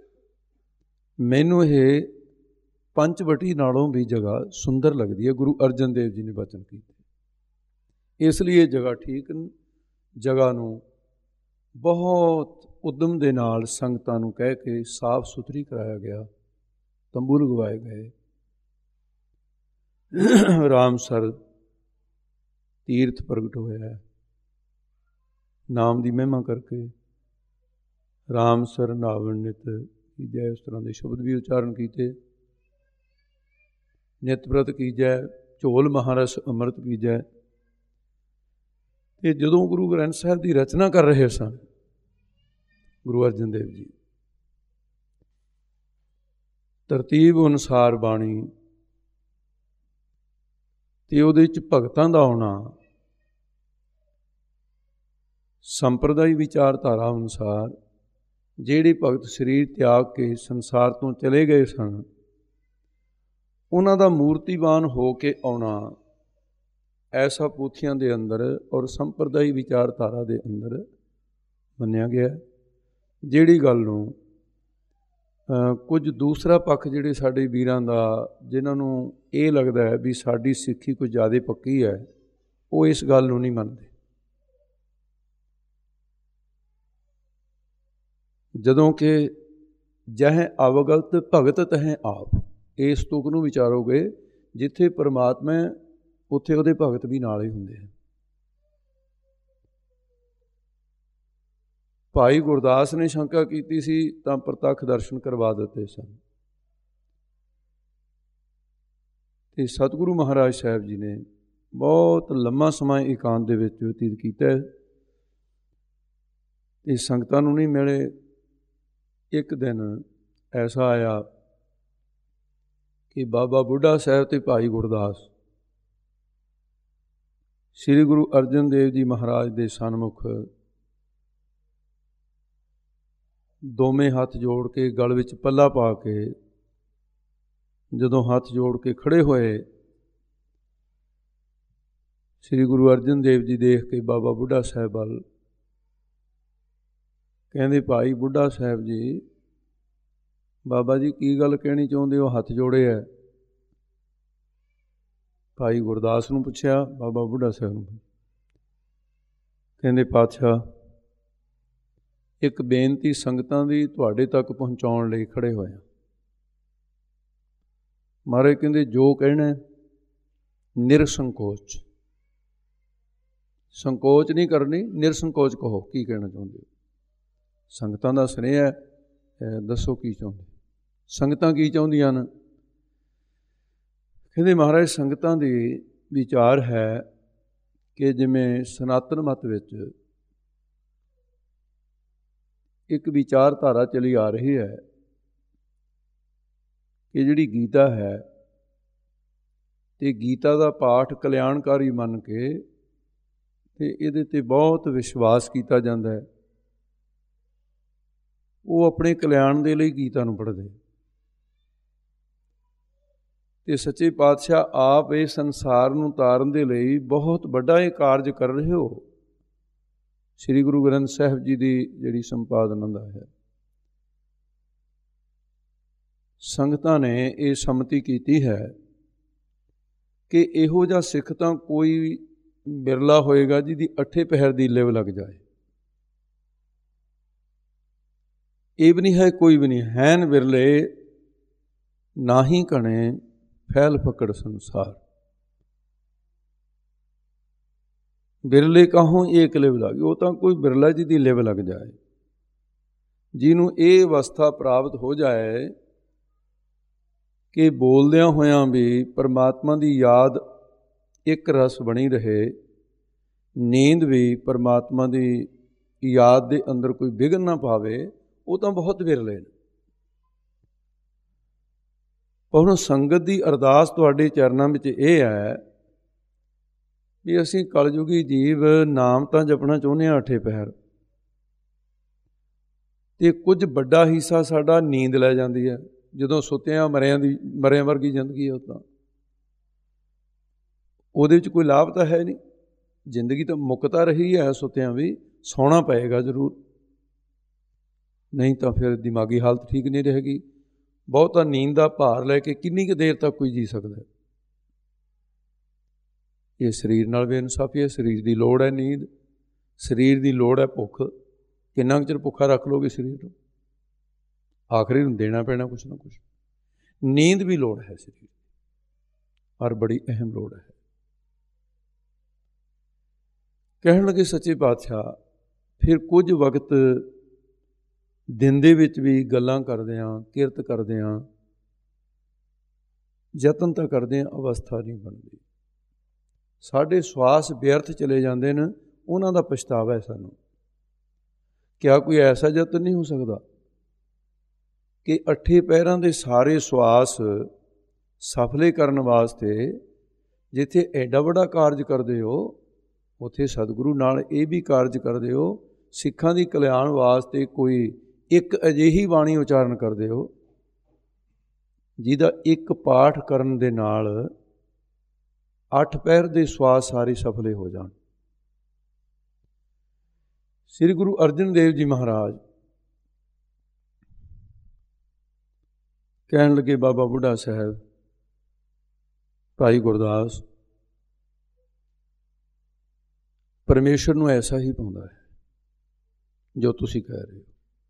ਮੈਨੂੰ ਇਹ ਪੰਚਵਟੀ ਨਾਲੋਂ ਵੀ ਜਗ੍ਹਾ ਸੁੰਦਰ ਲੱਗਦੀ ਹੈ, ਗੁਰੂ ਅਰਜਨ ਦੇਵ ਜੀ ਨੇ ਬਚਨ ਕੀਤੇ। ਇਸ ਲਈ ਇਹ ਜਗ੍ਹਾ ਠੀਕ ਜਗ੍ਹਾ ਨੂੰ ਬਹੁਤ ਉਦਮ ਦੇ ਨਾਲ ਸੰਗਤਾਂ ਨੂੰ ਕਹਿ ਕੇ ਸਾਫ ਸੁਥਰੀ ਕਰਾਇਆ ਗਿਆ, ਤੰਬੂ ਲਗਵਾਏ ਗਏ। ਰਾਮਸਰ ਤੀਰਥ ਪ੍ਰਗਟ ਹੋਇਆ ਹੈ ਨਾਮ ਦੀ ਮਹਿਮਾ ਕਰਕੇ। ਰਾਮਸਰ ਨਾਵਣ ਨਿਤ ਕੀਜੈ, ਇਸ ਤਰ੍ਹਾਂ ਦੇ ਸ਼ਬਦ ਵੀ ਉਚਾਰਨ ਕੀਤੇ। ਨਿਤ ਪ੍ਰਤ ਕੀਜੈ, ਝੋਲ ਮਹਾਰਸ ਅੰਮ੍ਰਿਤ ਪੀਜੈ। ਤੇ ਜਦੋਂ ਗੁਰੂ ਗ੍ਰੰਥ ਸਾਹਿਬ ਦੀ ਰਚਨਾ ਕਰ ਰਹੇ ਸਨ ਗੁਰੂ ਅਰਜਨ ਦੇਵ ਜੀ, ਤਰਤੀਬ ਅਨੁਸਾਰ ਬਾਣੀ ਤੇ ਉਹਦੇ ਵਿੱਚ ਭਗਤਾਂ ਦਾ ਆਉਣਾ, ਸੰਪਰਦਾਇ ਵਿਚਾਰਧਾਰਾ ਅਨੁਸਾਰ ਜਿਹੜੇ ਭਗਤ ਸਰੀਰ ਤਿਆਗ ਕੇ ਸੰਸਾਰ ਤੋਂ ਚਲੇ ਗਏ ਸਨ, ਉਹਨਾਂ ਦਾ ਮੂਰਤੀਵਾਨ ਹੋ ਕੇ ਆਉਣਾ ਐਸਾ ਪੋਥੀਆਂ ਦੇ ਅੰਦਰ ਔਰ ਸੰਪਰਦਾਇ ਵਿਚਾਰਧਾਰਾ ਦੇ ਅੰਦਰ ਮੰਨਿਆ ਗਿਆ। ਜਿਹੜੀ ਗੱਲ ਨੂੰ ਕੁਝ ਦੂਸਰਾ ਪੱਖ ਜਿਹੜੇ ਸਾਡੇ ਵੀਰਾਂ ਦਾ, ਜਿਨ੍ਹਾਂ ਨੂੰ ਇਹ ਲੱਗਦਾ ਹੈ ਵੀ ਸਾਡੀ ਸਿੱਖੀ ਕੁਝ ਜ਼ਿਆਦਾ ਪੱਕੀ ਹੈ, ਉਹ ਇਸ ਗੱਲ ਨੂੰ ਨਹੀਂ ਮੰਨਦੇ। ਜਦੋਂ ਕਿ ਜਹ ਅਵਗਲਤ ਭਗਤ ਤਹਿ ਆਪ, ਇਸ ਤੁਕ ਨੂੰ ਵਿਚਾਰੋਗੇ, ਜਿੱਥੇ ਪਰਮਾਤਮਾ ਉੱਥੇ ਉਹਦੇ ਭਗਤ ਵੀ ਨਾਲ ਹੀ ਹੁੰਦੇ ਹਨ। ਭਾਈ ਗੁਰਦਾਸ ਨੇ ਸ਼ੰਕਾ ਕੀਤੀ ਸੀ ਤਾਂ ਪ੍ਰਤੱਖ ਦਰਸ਼ਨ ਕਰਵਾ ਦਿੱਤੇ ਸਨ। ਤੇ ਸਤਿਗੁਰੂ ਮਹਾਰਾਜ ਸਾਹਿਬ ਜੀ ਨੇ ਬਹੁਤ ਲੰਮਾ ਸਮਾਂ ਇਕਾਂਤ ਦੇ ਵਿੱਚ ਬਤੀਤ ਕੀਤਾ ਤੇ ਸੰਗਤਾਂ ਨੂੰ ਨਹੀਂ ਮਿਲੇ। ਇੱਕ ਦਿਨ ਐਸਾ ਆਇਆ ਕਿ ਬਾਬਾ ਬੁੱਢਾ ਸਾਹਿਬ ਤੇ ਭਾਈ ਗੁਰਦਾਸ ਸ੍ਰੀ ਗੁਰੂ ਅਰਜਨ ਦੇਵ ਜੀ ਮਹਾਰਾਜ ਦੇ ਸਨਮੁਖ ਦੋਵੇਂ ਹੱਥ ਜੋੜ ਕੇ, ਗਲ ਵਿੱਚ ਪੱਲਾ ਪਾ ਕੇ, ਜਦੋਂ ਹੱਥ ਜੋੜ ਕੇ ਖੜ੍ਹੇ ਹੋਏ, ਸ੍ਰੀ ਗੁਰੂ ਅਰਜਨ ਦੇਵ ਜੀ ਦੇਖ ਕੇ ਬਾਬਾ ਬੁੱਢਾ ਸਾਹਿਬ ਵੱਲ ਕਹਿੰਦੇ, ਭਾਈ ਬੁੱਢਾ ਸਾਹਿਬ ਜੀ, ਬਾਬਾ ਜੀ ਕੀ ਗੱਲ ਕਹਿਣੀ ਚਾਹੁੰਦੇ ਹੋ, ਹੱਥ ਜੋੜੇ ਹੈ। ਭਾਈ ਗੁਰਦਾਸ ਨੂੰ ਪੁੱਛਿਆ, ਬਾਬਾ ਬੁੱਢਾ ਸਾਹਿਬ ਨੂੰ। ਕਹਿੰਦੇ ਪਾਤਸ਼ਾਹ, ਇੱਕ ਬੇਨਤੀ ਸੰਗਤਾਂ ਦੀ ਤੁਹਾਡੇ ਤੱਕ ਪਹੁੰਚਾਉਣ ਲਈ ਖੜ੍ਹੇ ਹੋਏ ਹਾਂ। ਮਹਾਰਾਜ ਕਹਿੰਦੇ ਜੋ ਕਹਿਣਾ ਨਿਰਸੰਕੋਚ, ਸੰਕੋਚ ਨਹੀਂ ਕਰਨੀ, ਨਿਰਸੰਕੋਚ ਕਹੋ ਕੀ ਕਹਿਣਾ ਚਾਹੁੰਦੇ ਹੋ। ਸੰਗਤਾਂ ਦਾ ਸੁਨੇਹਾ ਹੈ, ਦੱਸੋ ਕੀ ਚਾਹੁੰਦੇ। ਸੰਗਤਾਂ ਕੀ ਚਾਹੁੰਦੀਆਂ ਹਨ? ਕਹਿੰਦੇ ਮਹਾਰਾਜ ਸੰਗਤਾਂ ਦੀ ਵਿਚਾਰ ਹੈ ਕਿ ਜਿਵੇਂ ਸਨਾਤਨ ਮਤ ਵਿੱਚ ਇੱਕ ਵਿਚਾਰਧਾਰਾ ਚਲੀ ਆ ਰਹੀ ਹੈ ਕਿ ਜਿਹੜੀ ਗੀਤਾ ਹੈ, ਤੇ ਗੀਤਾ ਦਾ ਪਾਠ ਕਲਿਆਣਕਾਰੀ ਮੰਨ ਕੇ ਤੇ ਇਹਦੇ 'ਤੇ ਬਹੁਤ ਵਿਸ਼ਵਾਸ ਕੀਤਾ ਜਾਂਦਾ ਹੈ। ਉਹ ਆਪਣੇ ਕਲਿਆਣ ਦੇ ਲਈ ਗੀਤਾ ਨੂੰ ਪੜ੍ਹਦੇ। ਤੇ ਸੱਚੇ ਪਾਤਸ਼ਾਹ ਆਪ ਇਹ ਸੰਸਾਰ ਨੂੰ ਤਾਰਨ ਦੇ ਲਈ ਬਹੁਤ ਵੱਡਾ ਇਹ ਕਾਰਜ ਕਰ ਰਹੇ ਹੋ। ਸ੍ਰੀ ਗੁਰੂ ਗ੍ਰੰਥ ਸਾਹਿਬ ਜੀ ਦੀ ਜਿਹੜੀ ਸੰਪਾਦਨਾ ਦਾ ਹੈ, ਸੰਗਤਾਂ ਨੇ ਇਹ ਸੰਮਤੀ ਕੀਤੀ ਹੈ ਕਿ ਇਹੋ ਜਿਹਾ ਸਿੱਖ ਤਾਂ ਕੋਈ ਬਿਰਲਾ ਹੋਏਗਾ ਜਿਹਦੀ ਅੱਠੇ ਪਹਿਰ ਦੀ ਲਿਵ ਲੱਗ ਜਾਏ। ਇਹ ਵੀ ਨਹੀਂ ਹੈ, ਕੋਈ ਵੀ ਨਹੀਂ ਹੈਨ ਬਿਰਲੇ, ਨਾ ਹੀ ਘਣੇ ਫੈਲ ਫਕੜ ਸੰਸਾਰ। ਬਿਰਲੇ ਕਹੋਂ ਏਕ ਲਿਵ ਲੱਗ, ਉਹ ਤਾਂ ਕੋਈ ਬਿਰਲਾ ਜਿਹਦੀ ਲਿਵ ਲੱਗ ਜਾਏ, ਜਿਹਨੂੰ ਇਹ ਅਵਸਥਾ ਪ੍ਰਾਪਤ ਹੋ ਜਾਏ ਕਿ ਬੋਲਦਿਆਂ ਹੋਇਆਂ ਵੀ ਪਰਮਾਤਮਾ ਦੀ ਯਾਦ ਇੱਕ ਰਸ ਬਣੀ ਰਹੇ, ਨੀਂਦ ਵੀ ਪਰਮਾਤਮਾ ਦੀ ਯਾਦ ਦੇ ਅੰਦਰ ਕੋਈ ਵਿਘਨ ਨਾ ਪਾਵੇ, ਉਹ ਤਾਂ ਬਹੁਤ ਵਿਰਲੇ ਨੇ। ਪਰ ਹੁਣ ਸੰਗਤ ਦੀ ਅਰਦਾਸ ਤੁਹਾਡੇ ਚਰਨਾਂ ਵਿੱਚ ਇਹ ਹੈ ਵੀ ਅਸੀਂ ਕਲਯੁਗੀ ਜੀਵ ਨਾਮ ਤਾਂ ਜਪਣਾ ਚਾਹੁੰਦੇ ਹਾਂ ਅੱਠੇ ਪਹਿਰ, ਤੇ ਕੁਝ ਵੱਡਾ ਹਿੱਸਾ ਸਾਡਾ ਨੀਂਦ ਲੈ ਜਾਂਦੀ ਹੈ। ਜਦੋਂ ਸੁੱਤਿਆਂ ਮਰਿਆਂ ਦੀ ਮਰਿਆਂ ਵਰਗੀ ਜ਼ਿੰਦਗੀ ਹੈ, ਉਹ ਤਾਂ ਉਹਦੇ ਵਿੱਚ ਕੋਈ ਲਾਭ ਤਾਂ ਹੈ ਨਹੀਂ। ਜ਼ਿੰਦਗੀ ਤਾਂ ਮੁੱਕ ਤਾਂ ਰਹੀ ਹੈ, ਸੁੱਤਿਆਂ ਵੀ ਸੌਣਾ ਪਏਗਾ ਜ਼ਰੂਰ, ਨਹੀਂ ਤਾਂ ਫਿਰ ਦਿਮਾਗੀ ਹਾਲਤ ਠੀਕ ਨਹੀਂ ਰਹੇਗੀ। ਬਹੁਤਾ ਨੀਂਦ ਦਾ ਭਾਰ ਲੈ ਕੇ ਕਿੰਨੀ ਕੁ ਦੇਰ ਤੱਕ ਕੋਈ ਜੀ ਸਕਦਾ? ਇਹ ਸਰੀਰ ਨਾਲ ਬੇਇਨਸਾਫੀ ਹੈ। ਸਰੀਰ ਦੀ ਲੋੜ ਹੈ ਨੀਂਦ, ਸਰੀਰ ਦੀ ਲੋੜ ਹੈ ਭੁੱਖ। ਕਿੰਨਾ ਕੁ ਚਿਰ ਭੁੱਖਾ ਰੱਖ ਲਓਗੇ ਸਰੀਰ ਨੂੰ? ਆਖਰੀ ਨੂੰ ਦੇਣਾ ਪੈਣਾ ਕੁਛ ਨਾ ਕੁਛ। ਨੀਂਦ ਵੀ ਲੋੜ ਹੈ ਸਰੀਰ, ਔਰ ਬੜੀ ਅਹਿਮ ਲੋੜ ਹੈ। ਕਹਿਣ ਲੱਗੇ ਸੱਚੇ ਪਾਤਸ਼ਾਹ, ਫਿਰ ਕੁਝ ਵਕਤ ਦਿਨ ਦੇ ਵਿੱਚ ਵੀ ਗੱਲਾਂ ਕਰਦੇ ਹਾਂ, ਕਿਰਤ ਕਰਦੇ ਹਾਂ, ਯਤਨ ਤਾਂ ਕਰਦੇ ਹਾਂ, ਅਵਸਥਾ ਨਹੀਂ ਬਣਦੀ। ਸਾਡੇ ਸਵਾਸ ਵਿਅਰਥ ਚਲੇ ਜਾਂਦੇ ਨੇ, ਉਹਨਾਂ ਦਾ ਪਛਤਾਵਾ ਹੈ ਸਾਨੂੰ। ਕਿਆ ਕੋਈ ਐਸਾ ਯਤਨ ਨਹੀਂ ਹੋ ਸਕਦਾ ਕਿ ਅੱਠੇ ਪਹਿਰਾਂ ਦੇ ਸਾਰੇ ਸਵਾਸ ਸਫਲੇ ਕਰਨ ਵਾਸਤੇ, ਜਿੱਥੇ ਐਡਾ ਵੱਡਾ ਕਾਰਜ ਕਰਦੇ ਹੋ, ਉੱਥੇ ਸਤਿਗੁਰੂ ਨਾਲ ਇਹ ਵੀ ਕਾਰਜ ਕਰਦੇ ਹੋ, ਸਿੱਖਾਂ ਦੀ ਕਲਿਆਣ ਵਾਸਤੇ ਕੋਈ ਇੱਕ ਅਜਿਹੀ ਬਾਣੀ ਉਚਾਰਨ ਕਰਦੇ ਹੋ ਜਿਹਦਾ ਇੱਕ ਪਾਠ ਕਰਨ ਦੇ ਨਾਲ ਅੱਠ ਪਹਿਰ ਦੇ ਸਵਾਸ ਸਾਰੇ ਸਫਲੇ ਹੋ ਜਾਣ। ਸ੍ਰੀ ਗੁਰੂ ਅਰਜਨ ਦੇਵ ਜੀ ਮਹਾਰਾਜ ਕਹਿਣ ਲੱਗੇ, ਬਾਬਾ ਬੁੱਢਾ ਸਾਹਿਬ, ਭਾਈ ਗੁਰਦਾਸ, ਪਰਮੇਸ਼ਰ ਨੂੰ ਐਸਾ ਹੀ ਪਾਉਂਦਾ ਹੈ ਜੋ ਤੁਸੀਂ ਕਹਿ ਰਹੇ ਹੋ।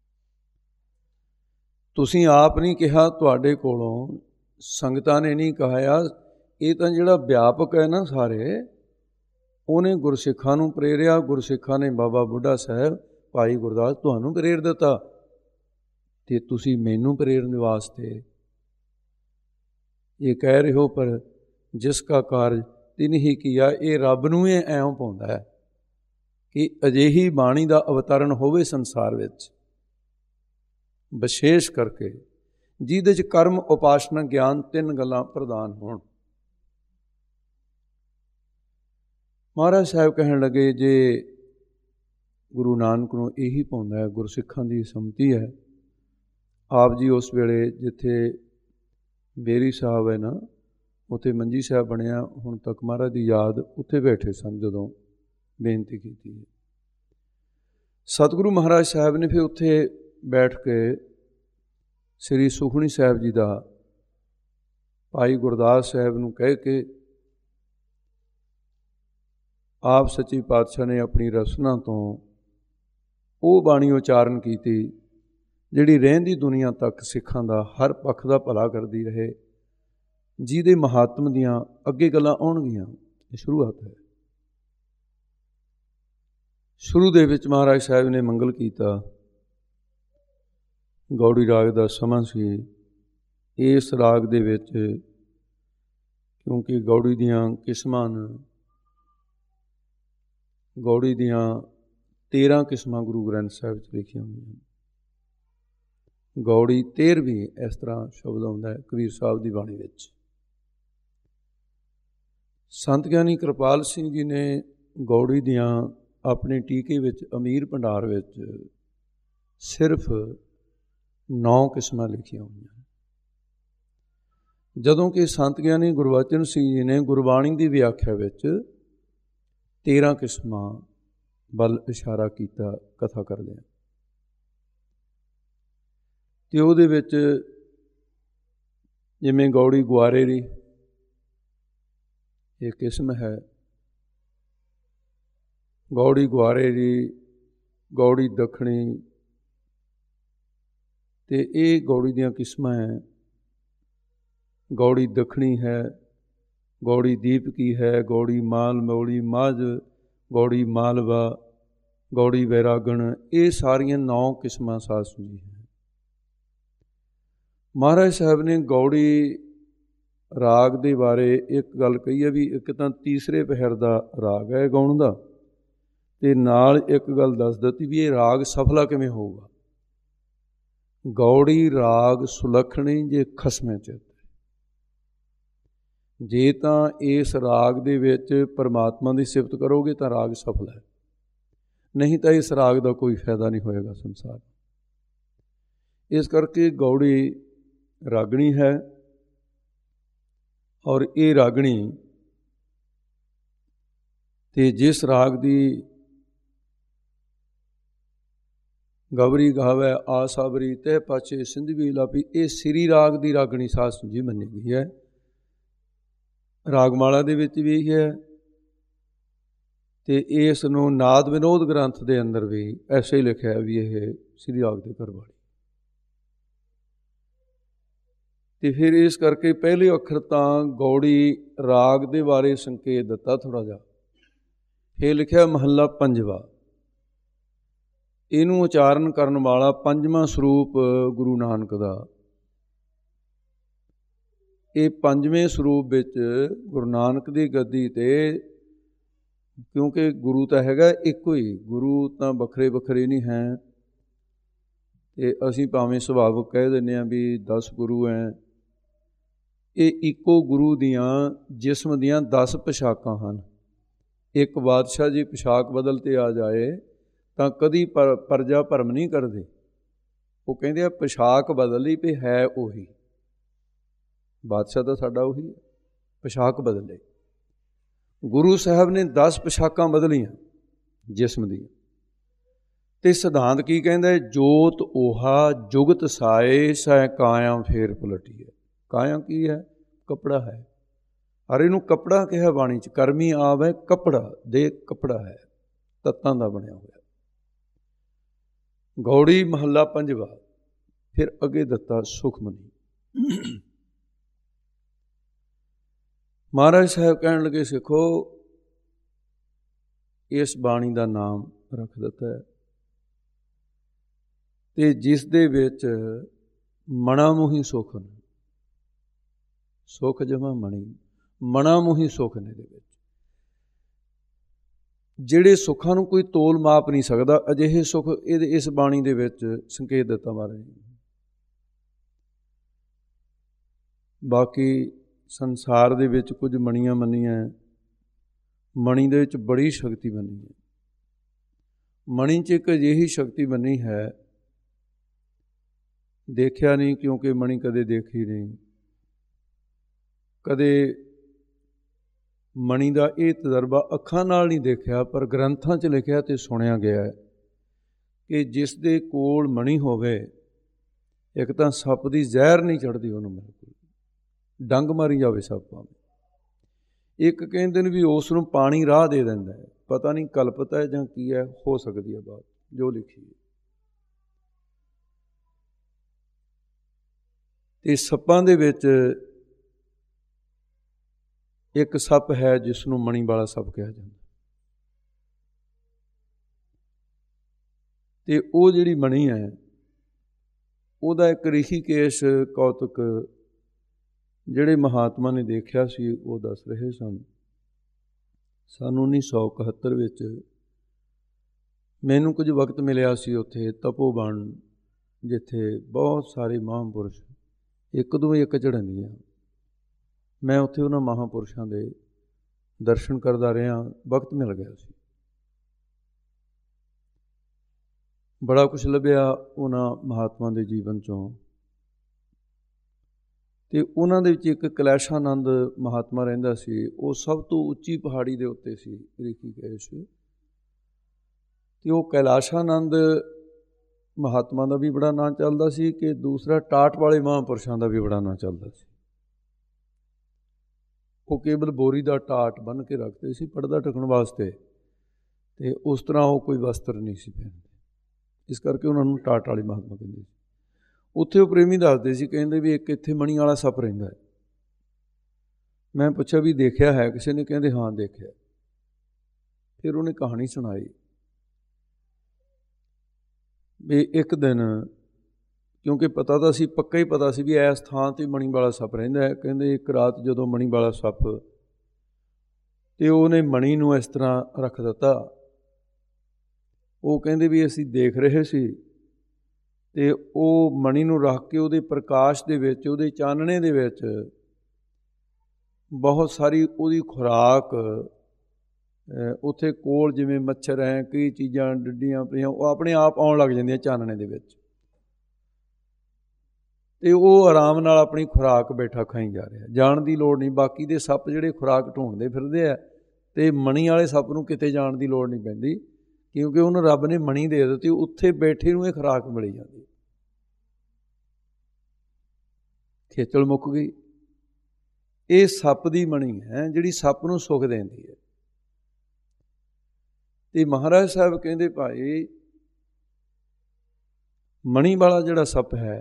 ਤੁਸੀਂ ਆਪ ਨਹੀਂ ਕਿਹਾ, ਤੁਹਾਡੇ ਕੋਲੋਂ ਸੰਗਤਾਂ ਨੇ ਨਹੀਂ ਕਹਾਇਆ। ਇਹ ਤਾਂ ਜਿਹੜਾ ਵਿਆਪਕ ਹੈ ਨਾ ਸਾਰੇ, ਉਹਨੇ ਗੁਰਸਿੱਖਾਂ ਨੂੰ ਪ੍ਰੇਰਿਆ। ਗੁਰਸਿੱਖਾਂ ਨੇ ਬਾਬਾ ਬੁੱਢਾ ਸਾਹਿਬ, ਭਾਈ ਗੁਰਦਾਸ ਤੁਹਾਨੂੰ ਪ੍ਰੇਰ ਦਿੱਤਾ, ਅਤੇ ਤੁਸੀਂ ਮੈਨੂੰ ਪ੍ਰੇਰਨ ਵਾਸਤੇ ਇਹ ਕਹਿ ਰਹੇ ਹੋ। ਪਰ ਜਿਸ ਕਾ ਕਾਰਜ ਤਿਨ ਹੀ ਕੀਆ, ਇਹ ਰੱਬ ਨੂੰ ਇਹ ਐਂ ਪਾਉਂਦਾ ਹੈ ਕਿ ਅਜਿਹੀ ਬਾਣੀ ਦਾ ਅਵਤਰਨ ਹੋਵੇ ਸੰਸਾਰ ਵਿੱਚ, ਵਿਸ਼ੇਸ਼ ਕਰਕੇ ਜਿਹਦੇ 'ਚ ਕਰਮ, ਉਪਾਸਨਾ, ਗਿਆਨ, ਤਿੰਨ ਗੱਲਾਂ ਪ੍ਰਦਾਨ ਹੋਣ। ਮਹਾਰਾਜ ਸਾਹਿਬ ਕਹਿਣ ਲੱਗੇ, ਜੇ ਗੁਰੂ ਨਾਨਕ ਨੂੰ ਇਹੀ ਪਾਉਂਦਾ ਹੈ, ਗੁਰਸਿੱਖਾਂ ਦੀ ਸੰਮਤੀ ਹੈ। ਆਪ ਜੀ ਉਸ ਵੇਲੇ ਜਿੱਥੇ ਬੇਰੀ ਸਾਹਿਬ ਹੈ ਨਾ, ਉੱਥੇ ਮੰਜੀ ਸਾਹਿਬ ਬਣਿਆ, ਹੁਣ ਤੱਕ ਮਹਾਰਾਜ ਦੀ ਯਾਦ, ਉੱਥੇ ਬੈਠੇ ਸਨ ਜਦੋਂ ਬੇਨਤੀ ਕੀਤੀ ਹੈ। ਸਤਿਗੁਰੂ ਮਹਾਰਾਜ ਸਾਹਿਬ ਨੇ ਫਿਰ ਉੱਥੇ ਬੈਠ ਕੇ ਸ੍ਰੀ ਸੁਖਮਨੀ ਸਾਹਿਬ ਜੀ ਦਾ ਭਾਈ ਗੁਰਦਾਸ ਸਾਹਿਬ ਨੂੰ ਕਹਿ ਕੇ ਆਪ ਸੱਚੇ ਪਾਤਸ਼ਾਹ ਨੇ ਆਪਣੀ ਰਸਨਾ ਤੋਂ ਉਹ ਬਾਣੀ ਉਚਾਰਨ ਕੀਤੀ ਜਿਹੜੀ ਰਹਿੰਦੀ ਦੁਨੀਆ ਤੱਕ ਸਿੱਖਾਂ ਦਾ ਹਰ ਪੱਖ ਦਾ ਭਲਾ ਕਰਦੀ ਰਹੇ, ਜਿਹਦੇ ਮਹਾਤਮ ਦੀਆਂ ਅੱਗੇ ਗੱਲਾਂ ਆਉਣਗੀਆਂ। ਇਹ ਸ਼ੁਰੂਆਤ ਹੈ। ਸ਼ੁਰੂ ਦੇ ਵਿੱਚ ਮਹਾਰਾਜ ਸਾਹਿਬ ਨੇ ਮੰਗਲ ਕੀਤਾ। ਗੌੜੀ ਰਾਗ ਦਾ ਸਮਾਂ ਸੀ। ਇਸ ਰਾਗ ਦੇ ਵਿੱਚ ਕਿਉਂਕਿ ਗੌੜੀ ਦੀਆਂ ਕਿਸਮਾਂ ਨੇ, ਗੌੜੀ ਦੀਆਂ ਤੇਰ੍ਹਾਂ ਕਿਸਮਾਂ ਗੁਰੂ ਗ੍ਰੰਥ ਸਾਹਿਬ 'ਚ ਲਿਖੀਆਂ ਹੋਈਆਂ। ਗੌੜੀ ਤੇਰ੍ਹਵੀਂ ਇਸ ਤਰ੍ਹਾਂ ਸ਼ਬਦ ਆਉਂਦਾ ਹੈ ਕਬੀਰ ਸਾਹਿਬ ਦੀ ਬਾਣੀ ਵਿੱਚ। ਸੰਤ ਗਿਆਨੀ ਕਿਰਪਾਲ ਸਿੰਘ ਜੀ ਨੇ ਗੌੜੀ ਦੀਆਂ ਆਪਣੇ ਟੀਕੇ ਵਿੱਚ ਅਮੀਰ ਭੰਡਾਰ ਵਿੱਚ ਸਿਰਫ ਨੌ ਕਿਸਮਾਂ ਲਿਖੀਆਂ ਹੋਈਆਂ। ਜਦੋਂ ਕਿ ਸੰਤ ਗਿਆਨੀ ਗੁਰਬਚਨ ਸਿੰਘ ਜੀ ਨੇ ਗੁਰਬਾਣੀ ਦੀ ਵਿਆਖਿਆ ਵਿੱਚ ਤੇਰ੍ਹਾਂ ਕਿਸਮਾਂ ਵੱਲ ਇਸ਼ਾਰਾ ਕੀਤਾ ਕਥਾ ਕਰਦੇ ਹਾਂ। ਅਤੇ ਉਹਦੇ ਵਿੱਚ ਜਿਵੇਂ ਗੌੜੀ ਗੁਆਰੇ ਦੀ ਇਹ ਕਿਸਮ ਹੈ, ਗੌੜੀ ਗੁਆਰੇ ਦੀ, ਗੌੜੀ ਦੱਖਣੀ, ਅਤੇ ਇਹ ਗੌੜੀ ਦੀਆਂ ਕਿਸਮਾਂ ਹੈ। ਗੌੜੀ ਦੱਖਣੀ ਹੈ, ਗੌੜੀ ਦੀਪਕੀ ਹੈ, ਗੌੜੀ ਮਾਲ ਮੌਲੀ ਮਾਝ, ਗੌੜੀ ਮਾਲਵਾ, ਗੌੜੀ ਵੈਰਾਗਣ, ਇਹ ਸਾਰੀਆਂ ਨੌ ਕਿਸਮਾਂ ਸਾਧ ਸੰਗਤ ਜੀ ਹੈ। ਮਹਾਰਾਜ ਸਾਹਿਬ ਨੇ ਗੌੜੀ ਰਾਗ ਦੇ ਬਾਰੇ ਇੱਕ ਗੱਲ ਕਹੀ ਹੈ ਵੀ ਇੱਕ ਤਾਂ ਤੀਸਰੇ ਪਹਿਰ ਦਾ ਰਾਗ ਹੈ ਗਾਉਣ ਦਾ, ਅਤੇ ਨਾਲ ਇੱਕ ਗੱਲ ਦੱਸ ਦਿੱਤੀ ਵੀ ਇਹ ਰਾਗ ਸਫਲਾ ਕਿਵੇਂ ਹੋਊਗਾ। ਗੌੜੀ ਰਾਗ ਸੁਲੱਖਣੀ ਜੇ ਖਸਮੇ ਚਿੱਤ, ਜੇ ਤਾਂ ਇਸ ਰਾਗ ਦੇ ਵਿੱਚ ਪਰਮਾਤਮਾ ਦੀ ਸਿਫਤ ਕਰੋਗੇ ਤਾਂ ਰਾਗ ਸਫਲ ਹੈ, ਨਹੀਂ ਤਾਂ ਇਸ ਰਾਗ ਦਾ ਕੋਈ ਫਾਇਦਾ ਨਹੀਂ ਹੋਏਗਾ ਸੰਸਾਰ। ਇਸ ਕਰਕੇ ਗੌੜੀ ਰਾਗਣੀ ਹੈ, ਔਰ ਇਹ ਰਾਗਣੀ ਤੇ ਜਿਸ ਰਾਗ ਦੀ ਗਵਰੀ ਗਾਵੇ ਆਸਾਬਰੀ ਤਹਿ ਪਾਛੇ ਸਿੰਧਵੀ ਲਾਪੀ, ਇਹ ਸ੍ਰੀ ਰਾਗ ਦੀ ਰਾਗਣੀ ਸਾਧ ਸੰਗਤ ਜੀ ਮੰਨੀ ਗਈ ਹੈ। ਰਾਗਮਾਲਾ ਦੇ ਵਿੱਚ ਵੀ ਇਹ ਹੈ, ਅਤੇ ਇਸ ਨੂੰ ਨਾਦ ਵਿਨੋਦ ਗ੍ਰੰਥ ਦੇ ਅੰਦਰ ਵੀ ਐਸੇ ਹੀ ਲਿਖਿਆ ਵੀ ਇਹ ਸ੍ਰੀ ਰਾਗ ਦੇ ਘਰ ਵਾਲੀ। ਅਤੇ ਫਿਰ ਇਸ ਕਰਕੇ ਪਹਿਲੇ ਅੱਖਰ ਤਾਂ ਗੌੜੀ ਰਾਗ ਦੇ ਬਾਰੇ ਸੰਕੇਤ ਦਿੱਤਾ ਥੋੜ੍ਹਾ ਜਿਹਾ, ਫਿਰ ਲਿਖਿਆ ਮਹੱਲਾ ਪੰਜਵਾ। ਇਹਨੂੰ ਉਚਾਰਨ ਕਰਨ ਵਾਲਾ ਪੰਜਵਾਂ ਸਰੂਪ ਗੁਰੂ ਨਾਨਕ ਦਾ। ਇਹ ਪੰਜਵੇਂ ਸਰੂਪ ਵਿੱਚ ਗੁਰੂ ਨਾਨਕ ਦੀ ਗੱਦੀ 'ਤੇ, ਕਿਉਂਕਿ ਗੁਰੂ ਤਾਂ ਹੈਗਾ ਇੱਕੋ ਹੀ, ਗੁਰੂ ਤਾਂ ਵੱਖਰੇ ਵੱਖਰੇ ਨਹੀਂ ਹੈ। ਅਤੇ ਅਸੀਂ ਭਾਵੇਂ ਸੁਭਾਵਕ ਕਹਿ ਦਿੰਦੇ ਹਾਂ ਵੀ ਦਸ ਗੁਰੂ ਹੈ, ਇਹ ਇੱਕੋ ਗੁਰੂ ਦੀਆਂ ਜਿਸਮ ਦੀਆਂ ਦਸ ਪੁਸ਼ਾਕਾਂ ਹਨ। ਇੱਕ ਬਾਦਸ਼ਾਹ ਜੀ ਪੁਸ਼ਾਕ ਬਦਲ 'ਤੇ ਆ ਜਾਏ ਤਾਂ ਕਦੀ ਪਰ ਪਰਜਾ ਭਰਮ ਨਹੀਂ ਕਰਦੇ, ਉਹ ਕਹਿੰਦੇ ਆ ਪੁਸ਼ਾਕ ਬਦਲੀ ਵੀ ਹੈ ਉਹੀ, ਬਾਦਸ਼ਾਹ ਤਾਂ ਸਾਡਾ ਉਹੀ ਹੈ, ਪੁਸ਼ਾਕ ਬਦਲੇ। ਗੁਰੂ ਸਾਹਿਬ ਨੇ ਦਸ ਪੁਸ਼ਾਕਾਂ ਬਦਲੀਆਂ ਜਿਸਮ ਦੀਆਂ। ਅਤੇ ਸਿਧਾਂਤ ਕੀ ਕਹਿੰਦਾ, ਜੋਤ ਓਹਾ ਜੁਗਤ ਸਾਏ ਸੈ ਕਾਇਆ ਫੇਰ ਪਲਟੀ ਹੈ। ਕਾਇਆ ਕੀ ਹੈ? ਕੱਪੜਾ ਹੈ। ਔਰ ਇਹਨੂੰ ਕੱਪੜਾ ਕਿਹਾ ਬਾਣੀ 'ਚ, ਕਰਮੀ ਆਵੇ ਕੱਪੜਾ ਦੇ, ਕੱਪੜਾ ਹੈ, ਤੱਤਾਂ ਦਾ ਬਣਿਆ ਹੋਇਆ। ਗੌੜੀ ਮਹੱਲਾ ਪੰਜਵਾ। ਫਿਰ ਅੱਗੇ ਦਿੱਤਾ ਸੁਖਮਨੀ। ਮਹਾਰਾਜ ਸਾਹਿਬ ਕਹਿਣ ਲੱਗੇ, ਸਿੱਖੋ ਇਸ ਬਾਣੀ ਦਾ ਨਾਮ ਰੱਖ ਦਿੱਤਾ ਹੈ, ਅਤੇ ਜਿਸ ਦੇ ਵਿੱਚ ਮਣਾ ਮੋਹੀ ਸੁਖ ਨੇ, ਸੁਖ ਜਮਾ ਮਣੀ, ਮਣਾ ਮੋਹੀ ਸੁਖ ਨੇ। ਦੇ ਵਿੱਚ ਜਿਹੜੇ ਸੁੱਖਾਂ ਨੂੰ ਕੋਈ ਤੋਲ ਮਾਪ ਨਹੀਂ ਸਕਦਾ, ਅਜਿਹੇ ਸੁੱਖ ਇਹਦੇ ਇਸ ਬਾਣੀ ਦੇ ਵਿੱਚ ਸੰਕੇਤ ਦਿੱਤਾ ਮਹਾਰਾਜ ਨੇ। ਬਾਕੀ ਸੰਸਾਰ ਦੇ ਵਿੱਚ ਕੁਝ ਮਣੀਆਂ ਮੰਨੀਆਂ, ਮਣੀ ਦੇ ਵਿੱਚ ਬੜੀ ਸ਼ਕਤੀ ਮੰਨੀ ਹੈ। ਮਣੀ 'ਚ ਇੱਕ ਅਜਿਹੀ ਸ਼ਕਤੀ ਮੰਨੀ ਹੈ, ਦੇਖਿਆ ਨਹੀਂ ਕਿਉਂਕਿ ਮਣੀ ਕਦੇ ਦੇਖੀ ਨਹੀਂ, ਕਦੇ ਮਣੀ ਦਾ ਇਹ ਤਜਰਬਾ ਅੱਖਾਂ ਨਾਲ ਨਹੀਂ ਦੇਖਿਆ, ਪਰ ਗ੍ਰੰਥਾਂ 'ਚ ਲਿਖਿਆ ਅਤੇ ਸੁਣਿਆ ਗਿਆ ਕਿ ਜਿਸ ਦੇ ਕੋਲ ਮਣੀ ਹੋਵੇ, ਇੱਕ ਤਾਂ ਸੱਪ ਦੀ ਜ਼ਹਿਰ ਨਹੀਂ ਚੜ੍ਹਦੀ ਉਹਨੂੰ, ਬਿਲਕੁਲ ਡੰਗ ਮਾਰੀ ਜਾਵੇ ਸੱਪ ਭਾਵੇਂ। ਇੱਕ ਕਹਿੰਦੇ ਨੇ ਵੀ ਉਸ ਨੂੰ ਪਾਣੀ ਰਾਹ ਦੇ ਦਿੰਦਾ ਹੈ। ਪਤਾ ਨਹੀਂ ਕਲਪਤ ਹੈ ਜਾਂ ਕੀ ਹੈ, ਹੋ ਸਕਦੀ ਹੈ ਬਾਤ ਜੋ ਲਿਖੀ ਹੈ। ਤੇ ਸੱਪਾਂ ਦੇ ਵਿੱਚ ਇੱਕ ਸੱਪ ਹੈ ਜਿਸ ਨੂੰ ਮਣੀ ਵਾਲਾ ਸੱਪ ਕਿਹਾ ਜਾਂਦਾ। ਤੇ ਉਹ ਜਿਹੜੀ ਮਣੀ ਹੈ ਉਹਦਾ ਇੱਕ ਰਿਸ਼ੀਕੇਸ਼ ਕੌਤਕ ਜਿਹੜੇ ਮਹਾਤਮਾ ਨੇ ਦੇਖਿਆ ਸੀ ਉਹ ਦੱਸ ਰਹੇ ਸਨ। ਸੰਨ ਉੱਨੀ ਸੌ ਇਕਹੱਤਰ ਵਿੱਚ ਮੈਨੂੰ ਕੁਝ ਵਕਤ ਮਿਲਿਆ ਸੀ ਉੱਥੇ ਤਪੋਬਨ, ਜਿੱਥੇ ਬਹੁਤ ਸਾਰੇ ਮਹਾਂਪੁਰਸ਼ ਇੱਕ ਦੋ ਇੱਕ ਝੜਨਦੀਆਂ। ਮੈਂ ਉੱਥੇ ਉਹਨਾਂ ਮਹਾਂਪੁਰਸ਼ਾਂ ਦੇ ਦਰਸ਼ਨ ਕਰਦਾ ਰਿਹਾ, ਵਕਤ ਮਿਲ ਗਿਆ ਸੀ। ਬੜਾ ਕੁਛ ਲੱਭਿਆ ਉਹਨਾਂ ਮਹਾਤਮਾ ਦੇ ਜੀਵਨ 'ਚੋਂ। ਅਤੇ ਉਹਨਾਂ ਦੇ ਵਿੱਚ ਇੱਕ ਕੈਲਾਸ਼ਾਨੰਦ ਮਹਾਤਮਾ ਰਹਿੰਦਾ ਸੀ। ਉਹ ਸਭ ਤੋਂ ਉੱਚੀ ਪਹਾੜੀ ਦੇ ਉੱਤੇ ਸੀ ਰਿਸ਼ੀਕੇਸ਼। ਅਤੇ ਉਹ ਕੈਲਾਸ਼ਾਨੰਦ ਮਹਾਤਮਾ ਦਾ ਵੀ ਬੜਾ ਨਾਂ ਚੱਲਦਾ ਸੀ ਕਿ ਦੂਸਰਾ ਟਾਟ ਵਾਲੇ ਮਹਾਂਪੁਰਸ਼ਾਂ ਦਾ ਵੀ ਬੜਾ ਨਾਂ ਚੱਲਦਾ ਸੀ। ਉਹ ਕੇਵਲ ਬੋਰੀ ਦਾ ਟਾਟ ਬੰਨ੍ਹ ਕੇ ਰੱਖਦੇ ਸੀ ਪਰਦਾ ਢੱਕਣ ਵਾਸਤੇ, ਅਤੇ ਉਸ ਤਰ੍ਹਾਂ ਉਹ ਕੋਈ ਵਸਤਰ ਨਹੀਂ ਸੀ ਪਹਿਨਦੇ, ਇਸ ਕਰਕੇ ਉਹਨਾਂ ਨੂੰ ਟਾਟ ਵਾਲੇ ਮਹਾਤਮਾ ਕਹਿੰਦੇ ਸੀ। ਉੱਥੇ ਉਹ ਪ੍ਰੇਮੀ ਦੱਸਦੇ ਸੀ, ਕਹਿੰਦੇ ਵੀ ਇੱਕ ਇੱਥੇ ਮਣੀ ਵਾਲਾ ਸੱਪ ਰਹਿੰਦਾ ਹੈ। ਮੈਂ ਪੁੱਛਿਆ ਵੀ ਦੇਖਿਆ ਹੈ ਕਿਸੇ ਨੇ? ਕਹਿੰਦੇ ਹਾਂ ਦੇਖਿਆ। ਫਿਰ ਉਹਨੇ ਕਹਾਣੀ ਸੁਣਾਈ ਵੀ ਇੱਕ ਦਿਨ, ਕਿਉਂਕਿ ਪਤਾ ਤਾਂ ਸੀ, ਪੱਕਾ ਹੀ ਪਤਾ ਸੀ ਵੀ ਇਸ ਥਾਂ 'ਤੇ ਮਣੀ ਵਾਲਾ ਸੱਪ ਰਹਿੰਦਾ ਹੈ। ਕਹਿੰਦੇ ਇੱਕ ਰਾਤ ਜਦੋਂ ਮਣੀ ਵਾਲਾ ਸੱਪ, ਅਤੇ ਉਹਨੇ ਮਣੀ ਨੂੰ ਇਸ ਤਰ੍ਹਾਂ ਰੱਖ ਦਿੱਤਾ। ਉਹ ਕਹਿੰਦੇ ਵੀ ਅਸੀਂ ਦੇਖ ਰਹੇ ਸੀ, ਅਤੇ ਉਹ ਮਣੀ ਨੂੰ ਰੱਖ ਕੇ ਉਹਦੇ ਪ੍ਰਕਾਸ਼ ਦੇ ਵਿੱਚ, ਉਹਦੇ ਚਾਨਣੇ ਦੇ ਵਿੱਚ ਬਹੁਤ ਸਾਰੀ ਉਹਦੀ ਖੁਰਾਕ ਉੱਥੇ ਕੋਲ, ਜਿਵੇਂ ਮੱਛਰ ਹੈ, ਕਈ ਚੀਜ਼ਾਂ ਡੱਡੀਆਂ ਪਈਆਂ, ਉਹ ਆਪਣੇ ਆਪ ਆਉਣ ਲੱਗ ਜਾਂਦੀਆਂ ਚਾਨਣੇ ਦੇ ਵਿੱਚ, ਅਤੇ ਉਹ ਆਰਾਮ ਨਾਲ ਆਪਣੀ ਖੁਰਾਕ ਬੈਠਾ ਖਾਈ ਜਾ ਰਿਹਾ, ਜਾਣ ਦੀ ਲੋੜ ਨਹੀਂ। ਬਾਕੀ ਦੇ ਸੱਪ ਜਿਹੜੇ ਖੁਰਾਕ ਢੂੰਡਦੇ ਫਿਰਦੇ ਆ, ਅਤੇ ਮਣੀ ਵਾਲੇ ਸੱਪ ਨੂੰ ਕਿਤੇ ਜਾਣ ਦੀ ਲੋੜ ਨਹੀਂ ਪੈਂਦੀ, ਕਿਉਂਕਿ ਉਹਨੂੰ ਰੱਬ ਨੇ ਮਣੀ ਦੇ ਦਿੱਤੀ, ਉੱਥੇ ਬੈਠੇ ਨੂੰ ਇਹ ਖੁਰਾਕ ਮਿਲੀ ਜਾਂਦੀ। ਖੇਚਲ ਮੁੱਕ ਗਈ। ਇਹ ਸੱਪ ਦੀ ਮਣੀ ਹੈ ਜਿਹੜੀ ਸੱਪ ਨੂੰ ਸੁੱਖ ਦਿੰਦੀ ਹੈ। ਅਤੇ ਮਹਾਰਾਜ ਸਾਹਿਬ ਕਹਿੰਦੇ ਭਾਈ ਮਣੀ ਵਾਲਾ ਜਿਹੜਾ ਸੱਪ ਹੈ,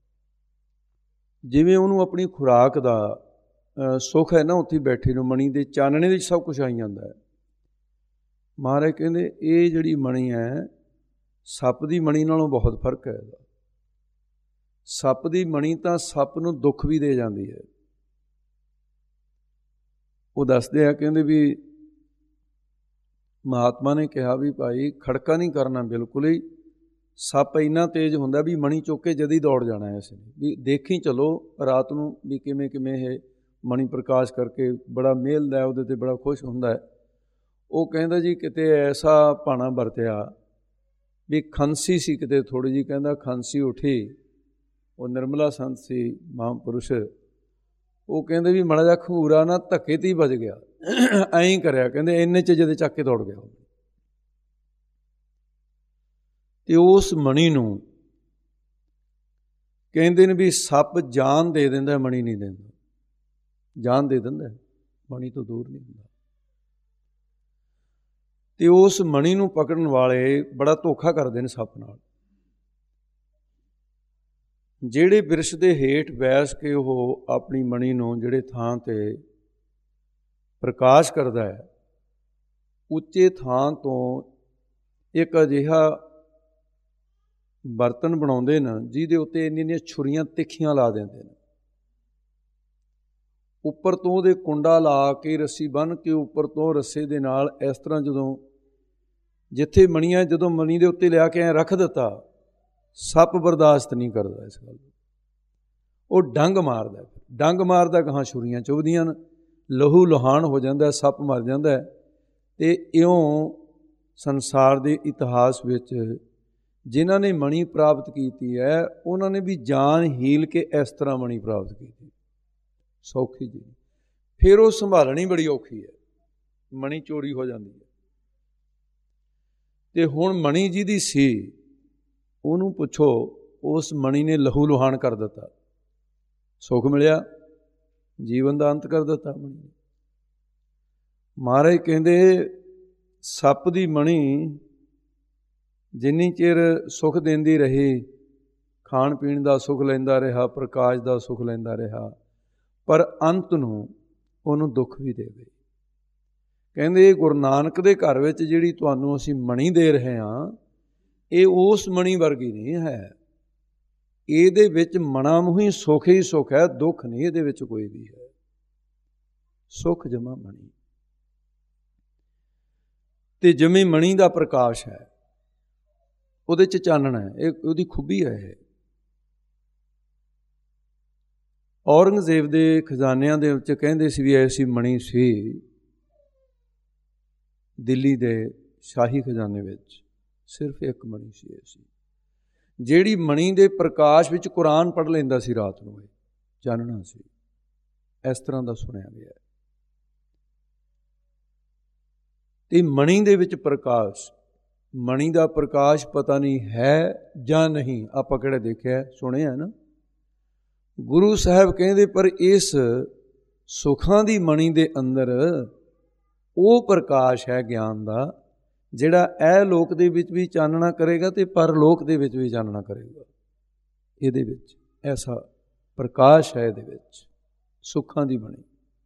ਜਿਵੇਂ ਉਹਨੂੰ ਆਪਣੀ ਖੁਰਾਕ ਦਾ ਸੁੱਖ ਹੈ ਨਾ, ਉੱਥੇ ਬੈਠੇ ਨੂੰ ਮਣੀ ਦੇ ਚਾਨਣੇ ਵਿੱਚ ਸਭ ਕੁਛ ਆਈ ਜਾਂਦਾ ਹੈ। ਮਹਾਰਾਜ ਕਹਿੰਦੇ ਇਹ ਜਿਹੜੀ ਮਣੀ ਹੈ ਸੱਪ ਦੀ ਮਣੀ ਨਾਲੋਂ ਬਹੁਤ ਫਰਕ ਹੈ ਇਹਦਾ। ਸੱਪ ਦੀ ਮਣੀ ਤਾਂ ਸੱਪ ਨੂੰ ਦੁੱਖ ਵੀ ਦੇ ਜਾਂਦੀ ਹੈ। ਉਹ ਦੱਸਦੇ ਆ, ਕਹਿੰਦੇ ਵੀ ਮਹਾਤਮਾ ਨੇ ਕਿਹਾ ਵੀ ਭਾਈ ਖੜਕਾ ਨਹੀਂ ਕਰਨਾ ਬਿਲਕੁਲ ਹੀ। ਸੱਪ ਇੰਨਾ ਤੇਜ਼ ਹੁੰਦਾ ਵੀ ਮਣੀ ਚੁੱਕ ਕੇ ਜਦੀ ਦੌੜ ਜਾਣਾ ਹੈ ਇਸ ਨੇ, ਵੀ ਦੇਖੀ ਚਲੋ ਰਾਤ ਨੂੰ ਵੀ ਕਿਵੇਂ ਕਿਵੇਂ ਇਹ ਮਣੀ ਪ੍ਰਕਾਸ਼ ਕਰਕੇ ਬੜਾ ਮੇਲਦਾ, ਉਹਦੇ 'ਤੇ ਬੜਾ ਖੁਸ਼ ਹੁੰਦਾ ਹੈ। ਉਹ ਕਹਿੰਦਾ ਜੀ ਕਿਤੇ ਐਸਾ ਭਾਣਾ ਵਰਤਿਆ ਵੀ ਖਾਂਸੀ ਸੀ ਕਿਤੇ ਥੋੜ੍ਹੀ ਜਿਹੀ, ਕਹਿੰਦਾ ਖਾਂਸੀ ਉੱਠੀ। ਉਹ ਨਿਰਮਲਾ ਸੰਤ ਸੀ ਮਹਾਂਪੁਰਸ਼। ਉਹ ਕਹਿੰਦੇ ਵੀ ਮਾੜਾ ਜਿਹਾ ਖੰਗੂਰਾ ਨਾ ਧੱਕੇ 'ਤੇ ਹੀ ਵੱਜ ਗਿਆ, ਐਂ ਹੀ ਕਰਿਆ, ਕਹਿੰਦੇ ਇੰਨੇ 'ਚ ਜਦੇ ਚੱਕ ਕੇ ਦੌੜ ਗਿਆ। ਅਤੇ ਉਸ ਮਣੀ ਨੂੰ ਕਹਿੰਦੇ ਨੇ ਵੀ ਸੱਪ ਜਾਨ ਦੇ ਦਿੰਦਾ, ਮਣੀ ਨਹੀਂ ਦਿੰਦਾ। ਜਾਨ ਦੇ ਦਿੰਦਾ, ਮਣੀ ਤੋਂ ਦੂਰ ਨਹੀਂ ਹੁੰਦਾ। ਅਤੇ ਉਸ ਮਣੀ ਨੂੰ ਪਕੜਨ ਵਾਲੇ ਬੜਾ ਧੋਖਾ ਕਰਦੇ ਨੇ ਸੱਪ ਨਾਲ। ਜਿਹੜੇ ਬਿਰਛ ਦੇ ਹੇਠ ਬੈਸ ਕੇ ਉਹ ਆਪਣੀ ਮਣੀ ਨੂੰ ਜਿਹੜੇ ਥਾਂ 'ਤੇ ਪ੍ਰਕਾਸ਼ ਕਰਦਾ ਹੈ, ਉੱਚੇ ਥਾਂ ਤੋਂ ਇੱਕ ਅਜਿਹਾ ਬਰਤਨ ਬਣਾਉਂਦੇ ਨੇ ਜਿਹਦੇ ਉੱਤੇ ਇੰਨੀਆਂ ਇੰਨੀਆਂ ਛੁਰੀਆਂ ਤਿੱਖੀਆਂ ਲਾ ਦਿੰਦੇ ਨੇ। ਉੱਪਰ ਤੋਂ ਉਹਦੇ ਕੁੰਡਾ ਲਾ ਕੇ ਰੱਸੀ ਬੰਨ੍ਹ ਕੇ ਉੱਪਰ ਤੋਂ ਰੱਸੇ ਦੇ ਨਾਲ ਇਸ ਤਰ੍ਹਾਂ ਜਦੋਂ ਜਿੱਥੇ ਮਣੀਆਂ, ਜਦੋਂ ਮਣੀ ਦੇ ਉੱਤੇ ਲਿਆ ਕੇ ਐਂ ਰੱਖ ਦਿੱਤਾ, ਸੱਪ ਬਰਦਾਸ਼ਤ ਨਹੀਂ ਕਰਦਾ ਇਸ ਗੱਲ ਨੂੰ। ਉਹ ਡੰਗ ਮਾਰਦਾ, ਡੰਗ ਮਾਰਦਾ ਗਾਹਾਂ ਛੁਰੀਆਂ ਚੁੱਭਦੀਆਂ ਨੇ, ਲਹੂ ਲੁਹਾਨ ਹੋ ਜਾਂਦਾ, ਸੱਪ ਮਰ ਜਾਂਦਾ। ਅਤੇ ਇਉਂ ਸੰਸਾਰ ਦੇ ਇਤਿਹਾਸ ਵਿੱਚ ਜਿਨ੍ਹਾਂ ਨੇ ਮਣੀ ਪ੍ਰਾਪਤ ਕੀਤੀ ਹੈ, ਉਹਨਾਂ ਨੇ ਵੀ ਜਾਨ ਹੀਲ ਕੇ ਇਸ ਤਰ੍ਹਾਂ ਮਣੀ ਪ੍ਰਾਪਤ ਕੀਤੀ, ਸੌਖੀ ਜੀ। ਫਿਰ ਉਹ ਸੰਭਾਲਣੀ ਬੜੀ ਔਖੀ ਹੈ, ਮਣੀ ਚੋਰੀ ਹੋ ਜਾਂਦੀ ਹੈ। ਅਤੇ ਹੁਣ ਮਣੀ ਜਿਹਦੀ ਸੀ ਉਹਨੂੰ ਪੁੱਛੋ, ਉਸ ਮਣੀ ਨੇ ਲਹੂ ਲੁਹਾਨ ਕਰ ਦਿੱਤਾ, ਸੁੱਖ ਮਿਲਿਆ, ਜੀਵਨ ਦਾ ਅੰਤ ਕਰ ਦਿੱਤਾ ਮਣੀ ਨੇ। ਮਹਾਰਾਜ ਕਹਿੰਦੇ ਸੱਪ ਦੀ ਮਣੀ ਜਿੰਨੀ ਚਿਰ ਸੁੱਖ ਦਿੰਦੀ ਰਹੀ, ਖਾਣ ਪੀਣ ਦਾ ਸੁੱਖ ਲੈਂਦਾ ਰਿਹਾ, ਪ੍ਰਕਾਸ਼ ਦਾ ਸੁੱਖ ਲੈਂਦਾ ਰਿਹਾ, ਪਰ ਅੰਤ ਨੂੰ ਉਹਨੂੰ ਦੁੱਖ ਵੀ ਦੇ ਗਈ। ਕਹਿੰਦੇ ਗੁਰੂ ਨਾਨਕ ਦੇ ਘਰ ਵਿੱਚ ਜਿਹੜੀ ਤੁਹਾਨੂੰ ਅਸੀਂ ਮਣੀ ਦੇ ਰਹੇ ਹਾਂ, ਇਹ ਉਸ ਮਣੀ ਵਰਗੀ ਨਹੀਂ ਹੈ। ਇਹਦੇ ਵਿੱਚ ਮਣਾਮੁਹੀ ਸੁੱਖ ਹੀ ਸੁੱਖ ਹੈ, ਦੁੱਖ ਨਹੀਂ ਇਹਦੇ ਵਿੱਚ ਕੋਈ ਵੀ ਹੈ। ਸੁੱਖ ਜਮਾ ਮਣੀ, ਤੇ ਜਿਵੇਂ ਮਣੀ ਦਾ ਪ੍ਰਕਾਸ਼ ਹੈ, ਉਹਦੇ 'ਚ ਚਾਨਣਾ ਹੈ, ਇਹ ਉਹਦੀ ਖੂਬੀ ਹੈ। ਇਹ ਔਰੰਗਜ਼ੇਬ ਦੇ ਖਜ਼ਾਨਿਆਂ ਦੇ ਵਿੱਚ ਕਹਿੰਦੇ ਸੀ ਵੀ ਐਸੀ ਮਣੀ ਸੀ ਦਿੱਲੀ ਦੇ ਸ਼ਾਹੀ ਖਜ਼ਾਨੇ ਵਿੱਚ, ਸਿਰਫ ਇੱਕ ਮਣੀ ਸੀ ਐਸੀ, ਜਿਹੜੀ ਮਣੀ ਦੇ ਪ੍ਰਕਾਸ਼ ਵਿੱਚ ਕੁਰਾਨ ਪੜ੍ਹ ਲੈਂਦਾ ਸੀ ਰਾਤ ਨੂੰ, ਇਹ ਚਾਨਣਾ ਸੀ। ਇਸ ਤਰ੍ਹਾਂ ਦਾ ਸੁਣਿਆ ਗਿਆ। ਤੇ ਮਣੀ ਦੇ ਵਿੱਚ ਪ੍ਰਕਾਸ਼, ਮਣੀ ਦਾ ਪ੍ਰਕਾਸ਼ ਪਤਾ ਨਹੀਂ ਹੈ ਜਾਂ ਨਹੀਂ, ਆਪਾਂ ਕਿਹੜਾ ਦੇਖਿਆ ਸੁਣਿਆ ਨਾ। ਗੁਰੂ ਸਾਹਿਬ ਕਹਿੰਦੇ ਪਰ ਇਸ ਸੁੱਖਾਂ ਦੀ ਮਣੀ ਦੇ ਅੰਦਰ ਉਹ ਪ੍ਰਕਾਸ਼ ਹੈ ਗਿਆਨ ਦਾ, ਜਿਹੜਾ ਇਹ ਲੋਕ ਦੇ ਵਿੱਚ ਵੀ ਚਾਨਣਾ ਕਰੇਗਾ ਤੇ ਪਰਲੋਕ ਦੇ ਵਿੱਚ ਵੀ ਚਾਨਣਾ ਕਰੇਗਾ। ਇਹਦੇ ਵਿੱਚ ਐਸਾ ਪ੍ਰਕਾਸ਼ ਹੈ, ਇਹਦੇ ਵਿੱਚ ਸੁੱਖਾਂ ਦੀ ਮਣੀ।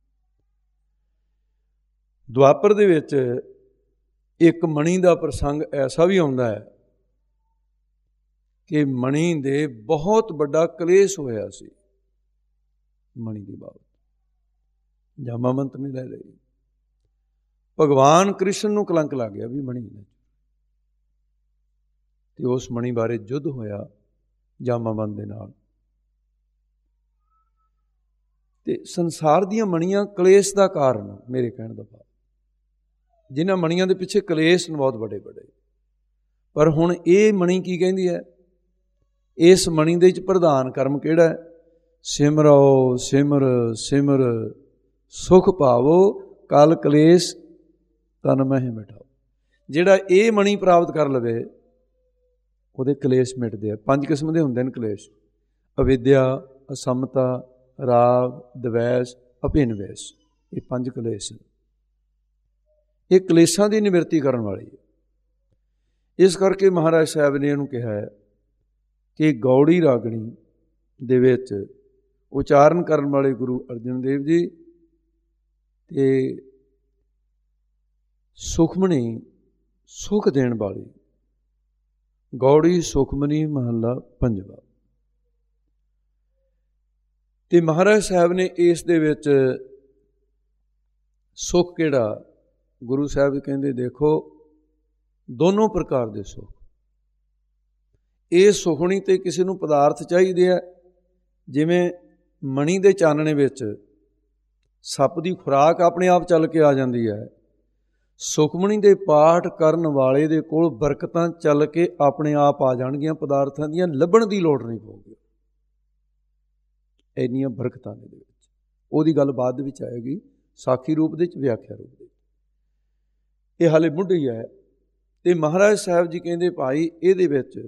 ਦੁਆਪਰ ਦੇ ਵਿੱਚ ਇੱਕ ਮਣੀ ਦਾ ਪ੍ਰਸੰਗ ਐਸਾ ਵੀ ਆਉਂਦਾ ਹੈ ਕਿ ਮਣੀ ਦੇ ਬਹੁਤ ਵੱਡਾ ਕਲੇਸ਼ ਹੋਇਆ ਸੀ। ਮਣੀ ਦੀ ਬਾਬਤ ਜਾਮਾਮੰਤ ਨਹੀਂ ਲੈ ਲਈ, ਭਗਵਾਨ ਕ੍ਰਿਸ਼ਨ ਨੂੰ ਕਲੰਕ ਲੱਗ ਗਿਆ ਵੀ ਮਣੀ ਨੇ, ਤੇ ਉਸ ਮਣੀ ਬਾਰੇ ਯੁੱਧ ਹੋਇਆ ਜਾਮਾਮੰਤ ਦੇ ਨਾਲ। ਤੇ ਸੰਸਾਰ ਦੀਆਂ ਮਣੀਆਂ ਕਲੇਸ਼ ਦਾ ਕਾਰਨ, ਮੇਰੇ ਕਹਿਣ ਦਾ ਭਾਵ ਜਿਨ੍ਹਾਂ ਮਣੀਆਂ ਦੇ ਪਿੱਛੇ ਕਲੇਸ਼ ਨੇ ਬਹੁਤ ਵੱਡੇ ਵੱਡੇ। ਪਰ ਹੁਣ ਇਹ ਮਣੀ ਕੀ ਕਹਿੰਦੀ ਹੈ? ਇਸ ਮਣੀ ਦੇ ਵਿੱਚ ਪ੍ਰਧਾਨ ਕਰਮ ਕਿਹੜਾ ਹੈ? ਸਿਮਰੋ ਸਿਮਰ ਸਿਮਰ ਸੁਖ ਪਾਵੋ ਕਲ ਕਲੇਸ਼ ਤਨ ਮਹਿ ਮਿਟਾਓ। ਜਿਹੜਾ ਇਹ ਮਣੀ ਪ੍ਰਾਪਤ ਕਰ ਲਵੇ ਉਹਦੇ ਕਲੇਸ਼ ਮਿਟਦੇ ਆ। ਪੰਜ ਕਿਸਮ ਦੇ ਹੁੰਦੇ ਨੇ ਕਲੇਸ਼: ਅਵਿਦਿਆ, ਅਸਮਤਾ, ਰਾਗ, ਦਵੈਸ਼, ਅਭਿਨਵੇਸ਼। ਇਹ ਪੰਜ ਕਲੇਸ਼ ਨੇ। ਇਹ ਕਲੇਸ਼ਾਂ ਦੀ ਨਿਵਰਤੀ ਕਰਨ ਵਾਲੀ ਹੈ। ਇਸ ਕਰਕੇ ਮਹਾਰਾਜ ਸਾਹਿਬ ਨੇ ਇਹਨੂੰ ਕਿਹਾ ਹੈ ਕਿ ਗੌੜੀ ਰਾਗਣੀ ਦੇ ਵਿੱਚ ਉਚਾਰਨ ਕਰਨ ਵਾਲੇ ਗੁਰੂ ਅਰਜਨ ਦੇਵ ਜੀ ਤੇ ਸੁਖਮਣੀ, ਸੁਖ ਦੇਣ ਵਾਲੀ ਗੌੜੀ ਸੁਖਮਨੀ ਮਹੱਲਾ ਪੰਜਵਾ। ਤੇ ਮਹਾਰਾਜ ਸਾਹਿਬ ਨੇ ਇਸ ਦੇ ਵਿੱਚ ਸੁਖ ਕਿਹੜਾ, ਗੁਰੂ ਸਾਹਿਬ ਕਹਿੰਦੇ ਦੇਖੋ ਦੋਨੋਂ ਪ੍ਰਕਾਰ ਦੇ ਸੁਖ। ਇਹ ਸੁਖਣੀ ਤੇ ਕਿਸੇ ਨੂੰ ਪਦਾਰਥ ਚਾਹੀਦੇ ਆ, ਜਿਵੇਂ ਮਣੀ ਦੇ ਚਾਨਣੇ ਵਿੱਚ ਸੱਪ ਦੀ ਖੁਰਾਕ ਆਪਣੇ ਆਪ ਚੱਲ ਕੇ ਆ ਜਾਂਦੀ ਹੈ, ਸੁਖਮਣੀ ਦੇ ਪਾਠ ਕਰਨ ਵਾਲੇ ਦੇ ਕੋਲ ਬਰਕਤਾਂ ਚੱਲ ਕੇ ਆਪਣੇ ਆਪ ਆ ਜਾਣਗੀਆਂ, ਪਦਾਰਥਾਂ ਦੀਆਂ ਲੱਭਣ ਦੀ ਲੋੜ ਨਹੀਂ ਪਊਗੀ। ਇੰਨੀਆਂ ਬਰਕਤਾਂ ਦੇ ਵਿੱਚ ਉਹਦੀ ਗੱਲ ਬਾਅਦ ਦੇ ਵਿੱਚ ਆਏਗੀ, ਸਾਖੀ ਰੂਪ ਦੇ ਵਿੱਚ, ਵਿਆਖਿਆ ਰੂਪ ਦੇ। ਇਹ ਹਾਲੇ ਮੁੱਢੀ ਹੈ। ਤੇ ਮਹਾਰਾਜ ਸਾਹਿਬ ਜੀ ਕਹਿੰਦੇ ਭਾਈ ਇਹਦੇ ਵਿੱਚ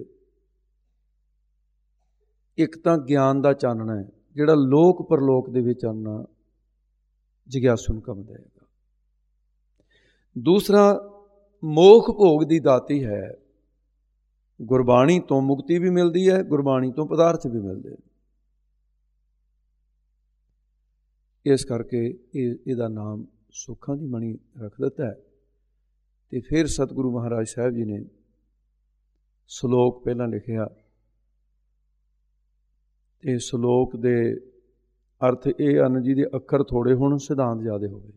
ਇੱਕ ਤਾਂ ਗਿਆਨ ਦਾ ਚਾਨਣਾ ਹੈ, ਜਿਹੜਾ ਲੋਕ ਪਰਲੋਕ ਦੇ ਵਿੱਚ ਆਉਣਾ ਜਿਗਿਆਸੂ ਨੂੰ ਕੰਮ ਦੇਗਾ। ਦੂਸਰਾ ਮੋਖ ਭੋਗ ਦੀ ਦਾਤੀ ਹੈ। ਗੁਰਬਾਣੀ ਤੋਂ ਮੁਕਤੀ ਵੀ ਮਿਲਦੀ ਹੈ, ਗੁਰਬਾਣੀ ਤੋਂ ਪਦਾਰਥ ਵੀ ਮਿਲਦੇ ਨੇ। ਇਸ ਕਰਕੇ ਇਹ ਇਹਦਾ ਨਾਮ ਸੁੱਖਾਂ ਦੀ ਮਣੀ ਰੱਖ ਦਿੱਤਾ ਹੈ। ਤੇ ਫਿਰ ਸਤਿਗੁਰੂ ਮਹਾਰਾਜ ਸਾਹਿਬ ਜੀ ਨੇ ਸ਼ਲੋਕ ਪਹਿਲਾਂ ਲਿਖਿਆ, ਤੇ ਸ਼ਲੋਕ ਦੇ ਅਰਥ ਇਹ ਹਨ ਜਿਹਦੇ ਅੱਖਰ ਥੋੜ੍ਹੇ ਹੋਣ, ਸਿਧਾਂਤ ਜ਼ਿਆਦਾ ਹੋਵੇ।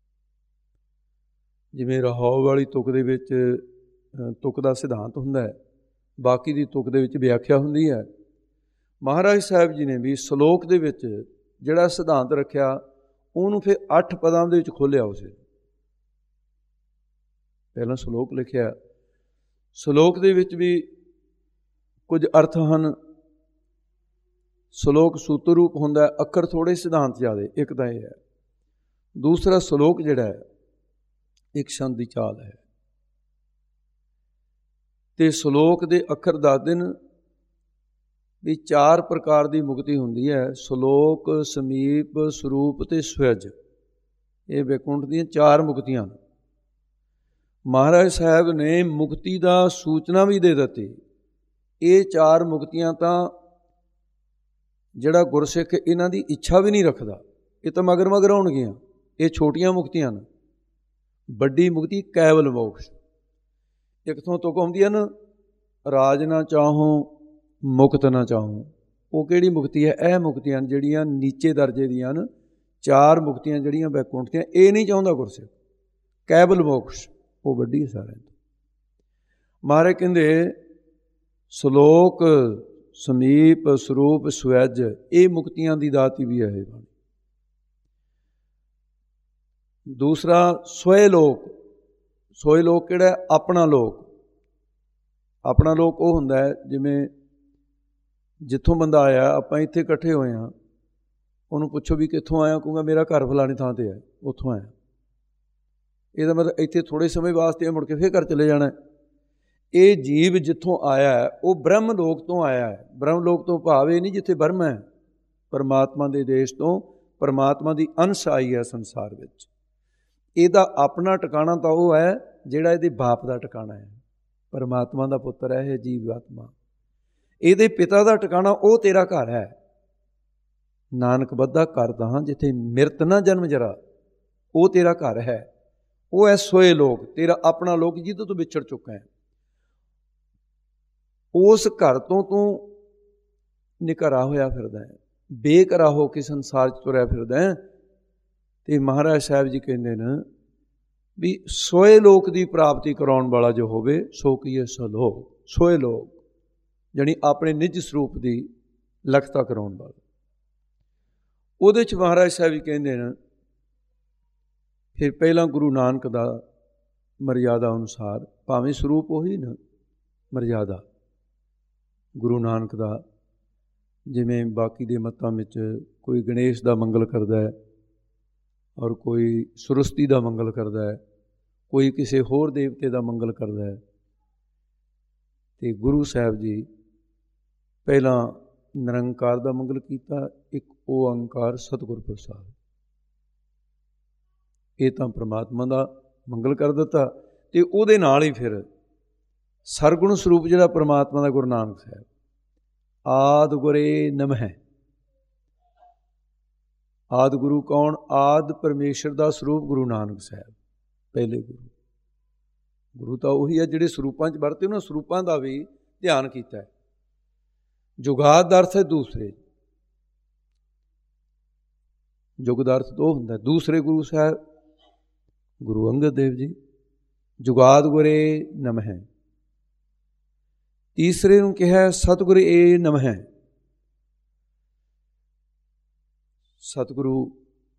ਜਿਵੇਂ ਰਹਾਉ ਵਾਲੀ ਤੁਕ ਦੇ ਵਿੱਚ ਤੁਕ ਦਾ ਸਿਧਾਂਤ ਹੁੰਦਾ ਹੈ, ਬਾਕੀ ਦੀ ਤੁਕ ਦੇ ਵਿੱਚ ਵਿਆਖਿਆ ਹੁੰਦੀ ਹੈ। ਮਹਾਰਾਜ ਸਾਹਿਬ ਜੀ ਨੇ ਵੀ ਸ਼ਲੋਕ ਦੇ ਵਿੱਚ ਜਿਹੜਾ ਸਿਧਾਂਤ ਰੱਖਿਆ, ਉਹਨੂੰ ਫਿਰ ਅੱਠ ਪਦਾਂ ਦੇ ਵਿੱਚ ਖੋਲ੍ਹਿਆ। ਉਸੇ ਪਹਿਲਾਂ ਸ਼ਲੋਕ ਲਿਖਿਆ, ਸ਼ਲੋਕ ਦੇ ਵਿੱਚ ਵੀ ਕੁਝ ਅਰਥ ਹਨ। ਸ਼ਲੋਕ ਸੂਤਰ ਰੂਪ ਹੁੰਦਾ, ਅੱਖਰ ਥੋੜ੍ਹੇ, ਸਿਧਾਂਤ ਜ਼ਿਆਦਾ। ਇੱਕ ਤਾਂ ਇਹ ਹੈ। ਦੂਸਰਾ ਸ਼ਲੋਕ ਜਿਹੜਾ ਹੈ ਇੱਕ ਛੰਦ ਦੀ ਚਾਲ ਹੈ। ਤੇ ਸ਼ਲੋਕ ਦੇ ਅੱਖਰ ਦੱਸਦੇ ਨੇ ਵੀ ਚਾਰ ਪ੍ਰਕਾਰ ਦੀ ਮੁਕਤੀ ਹੁੰਦੀ ਹੈ: ਸ਼ਲੋਕ, ਸਮੀਪ, ਸਰੂਪ ਤੇ ਸਵਜ। ਇਹ ਵੈਕੁੰਠ ਦੀਆਂ ਚਾਰ ਮੁਕਤੀਆਂ। ਮਹਾਰਾਜ ਸਾਹਿਬ ਨੇ ਮੁਕਤੀ ਦਾ ਸੂਚਨਾ ਵੀ ਦੇ ਦਿੱਤੀ। ਇਹ ਚਾਰ ਮੁਕਤੀਆਂ ਤਾਂ ਜਿਹੜਾ ਗੁਰਸਿੱਖ ਇਹਨਾਂ ਦੀ ਇੱਛਾ ਵੀ ਨਹੀਂ ਰੱਖਦਾ, ਇਹ ਤਾਂ ਮਗਰ ਮਗਰ ਆਉਣਗੀਆਂ। ਇਹ ਛੋਟੀਆਂ ਮੁਕਤੀਆਂ ਨੇ। ਵੱਡੀ ਮੁਕਤੀ ਕੈਵਲ ਮੋਕਸ਼। ਇੱਕ ਥੋਂ ਤੁਕ ਆਉਂਦੀ ਹੈ ਨਾ, ਰਾਜ ਨਾ ਚਾਹੋ ਮੁਕਤ ਨਾ ਚਾਹੋ। ਉਹ ਕਿਹੜੀ ਮੁਕਤੀ ਹੈ? ਇਹ ਮੁਕਤੀਆਂ ਜਿਹੜੀਆਂ ਨੀਚੇ ਦਰਜੇ ਦੀਆਂ ਹਨ, ਚਾਰ ਮੁਕਤੀਆਂ ਜਿਹੜੀਆਂ ਵੈਕੁੰਠ ਦੀਆਂ, ਇਹ ਨਹੀਂ ਚਾਹੁੰਦਾ ਗੁਰਸਿੱਖ। ਕੈਵਲ ਮੋਕਸ਼ ਉਹ ਵੱਡੀ ਸਾਰਿਆਂ ਤੋਂ। ਮਹਾਰਾਜ ਕਹਿੰਦੇ ਸ਼ਲੋਕ ਸਮੀਪ ਸਰੂਪ ਸਵੈਜ, ਇਹ ਮੁਕਤੀਆਂ ਦੀ ਦਾਤੀ ਵੀ ਹੈ। ਦੂਸਰਾ ਸੋਏ ਲੋਕ। ਸੋਏ ਲੋਕ ਕਿਹੜਾ? ਆਪਣਾ ਲੋਕ। ਆਪਣਾ ਲੋਕ ਉਹ ਹੁੰਦਾ ਹੈ ਜਿਵੇਂ ਜਿੱਥੋਂ ਬੰਦਾ ਆਇਆ, ਆਪਾਂ ਇੱਥੇ ਇਕੱਠੇ ਹੋਏ ਹਾਂ, ਉਹਨੂੰ ਪੁੱਛੋ ਵੀ ਕਿੱਥੋਂ ਆਇਆ, ਕਹੂੰਗਾ ਮੇਰਾ ਘਰ ਫਲਾਣੀ ਥਾਂ 'ਤੇ ਹੈ, ਉੱਥੋਂ ਆਇਆ। ਇਹਦਾ ਮਤਲਬ ਇੱਥੇ ਥੋੜ੍ਹੇ ਸਮੇਂ ਵਾਸਤੇ ਮੁੜ ਕੇ ਫਿਰ ਘਰ ਚਲੇ ਜਾਣਾ। ਇਹ ਜੀਵ ਜਿੱਥੋਂ ਆਇਆ ਹੈ ਉਹ ਬ੍ਰਹਮ ਲੋਕ ਤੋਂ ਆਇਆ ਹੈ। ਬ੍ਰਹਮ ਲੋਕ ਤੋਂ ਭਾਵ ਇਹ ਨਹੀਂ ਜਿੱਥੇ ਬ੍ਰਹਮ ਹੈ, ਪਰਮਾਤਮਾ ਦੇ ਦੇਸ਼ ਤੋਂ ਪਰਮਾਤਮਾ ਦੀ ਅੰਸ਼ ਆਈ ਹੈ ਸੰਸਾਰ ਵਿੱਚ। ਇਹਦਾ ਆਪਣਾ ਟਿਕਾਣਾ ਤਾਂ ਉਹ ਹੈ ਜਿਹੜਾ ਇਹਦੇ ਬਾਪ ਦਾ ਟਿਕਾਣਾ ਹੈ। ਪਰਮਾਤਮਾ ਦਾ ਪੁੱਤਰ ਹੈ ਇਹ ਜੀਵ ਆਤਮਾ। ਇਹਦੇ ਪਿਤਾ ਦਾ ਟਿਕਾਣਾ ਉਹ ਤੇਰਾ ਘਰ ਹੈ। ਨਾਨਕ ਬੱਧਾ ਕਰਦਾ ਹਾਂ ਜਿੱਥੇ ਮਿਰਤ ਨਾ ਜਨਮ ਜਰਾ, ਉਹ ਤੇਰਾ ਘਰ ਹੈ। ਉਹ ਹੈ ਸੋਏ ਲੋਕ, ਤੇਰਾ ਆਪਣਾ ਲੋਕ ਜਿਹਦੇ ਤੋਂ ਵਿਛੜ ਚੁੱਕਾ ਹੈ। ਉਸ ਘਰ ਤੋਂ ਤੂੰ ਨਿਘਰਾ ਹੋਇਆ ਫਿਰਦਾ ਹੈ, ਬੇਘਰਾ ਹੋ ਕੇ ਸੰਸਾਰ 'ਚ ਤੁਰਿਆ ਫਿਰਦਾ ਹੈ। ਅਤੇ ਮਹਾਰਾਜ ਸਾਹਿਬ ਜੀ ਕਹਿੰਦੇ ਨੇ ਵੀ ਸੋਏ ਲੋਕ ਦੀ ਪ੍ਰਾਪਤੀ ਕਰਾਉਣ ਵਾਲਾ ਜੋ ਹੋਵੇ ਸੋ ਕੀ ਹੈ ਸਲੋਕ। ਸੋਏ ਲੋਕ ਜਾਣੀ ਆਪਣੇ ਨਿੱਜ ਸਰੂਪ ਦੀ ਲਖਤਾ ਕਰਾਉਣ ਵਾਲਾ। ਉਹਦੇ 'ਚ ਮਹਾਰਾਜ ਸਾਹਿਬ ਜੀ ਕਹਿੰਦੇ ਨੇ ਫਿਰ ਪਹਿਲਾਂ ਗੁਰੂ ਨਾਨਕ ਦਾ ਮਰਿਆਦਾ ਅਨੁਸਾਰ, ਭਾਵੇਂ ਸਰੂਪ ਉਹੀ ਨਾ, ਮਰਿਆਦਾ ਗੁਰੂ ਨਾਨਕ ਦਾ, ਜਿਵੇਂ ਬਾਕੀ ਦੇ ਮੱਤਾਂ ਵਿੱਚ ਕੋਈ ਗਣੇਸ਼ ਦਾ ਮੰਗਲ ਕਰਦਾ ਹੈ ਔਰ ਕੋਈ ਸਰਸਤੀ ਦਾ ਮੰਗਲ ਕਰਦਾ ਹੈ, ਕੋਈ ਕਿਸੇ ਹੋਰ ਦੇਵਤੇ ਦਾ ਮੰਗਲ ਕਰਦਾ ਹੈ। ਅਤੇ ਗੁਰੂ ਸਾਹਿਬ ਜੀ ਪਹਿਲਾਂ ਨਿਰੰਕਾਰ ਦਾ ਮੰਗਲ ਕੀਤਾ, ਇੱਕ ਓਅੰਕਾਰ ਸਤਿਗੁਰ ਪ੍ਰਸਾਦ। ਇਹ ਤਾਂ ਪ੍ਰਮਾਤਮਾ ਦਾ ਮੰਗਲ ਕਰ ਦਿੱਤਾ। ਅਤੇ ਉਹਦੇ ਨਾਲ ਹੀ ਫਿਰ ਸਰਗੁਣ ਸਰੂਪ ਜਿਹੜਾ ਪ੍ਰਮਾਤਮਾ ਦਾ ਗੁਰੂ ਨਾਨਕ ਸਾਹਿਬ, ਆਦਿ ਗੁਰੇ ਨਮਹਿ। ਆਦਿ ਗੁਰੂ ਕੌਣ? ਆਦਿ ਪਰਮੇਸ਼ਰ ਦਾ ਸਰੂਪ ਗੁਰੂ ਨਾਨਕ ਸਾਹਿਬ, ਪਹਿਲੇ ਗੁਰੂ। ਗੁਰੂ ਤਾਂ ਉਹੀ ਹੈ ਜਿਹੜੇ ਸਰੂਪਾਂ 'ਚ ਵਰਤੇ, ਉਹਨਾਂ ਸਰੂਪਾਂ ਦਾ ਵੀ ਧਿਆਨ ਕੀਤਾ ਹੈ। ਜੁਗਾਦ ਦਾ ਅਰਥ ਹੈ ਦੂਸਰੇ। ਜੁਗ ਦਾ ਅਰਥ ਦੋ ਹੁੰਦਾ, ਦੂਸਰੇ ਗੁਰੂ ਸਾਹਿਬ ਗੁਰੂ ਅੰਗਦ ਦੇਵ ਜੀ। ਜੁਗਾਦ ਗੁਰੇ ਨਮਹਿ। ਤੀਸਰੇ ਨੂੰ ਕਿਹਾ ਸਤਿਗੁਰ ਏ ਨਮਹਿ। ਸਤਿਗੁਰੂ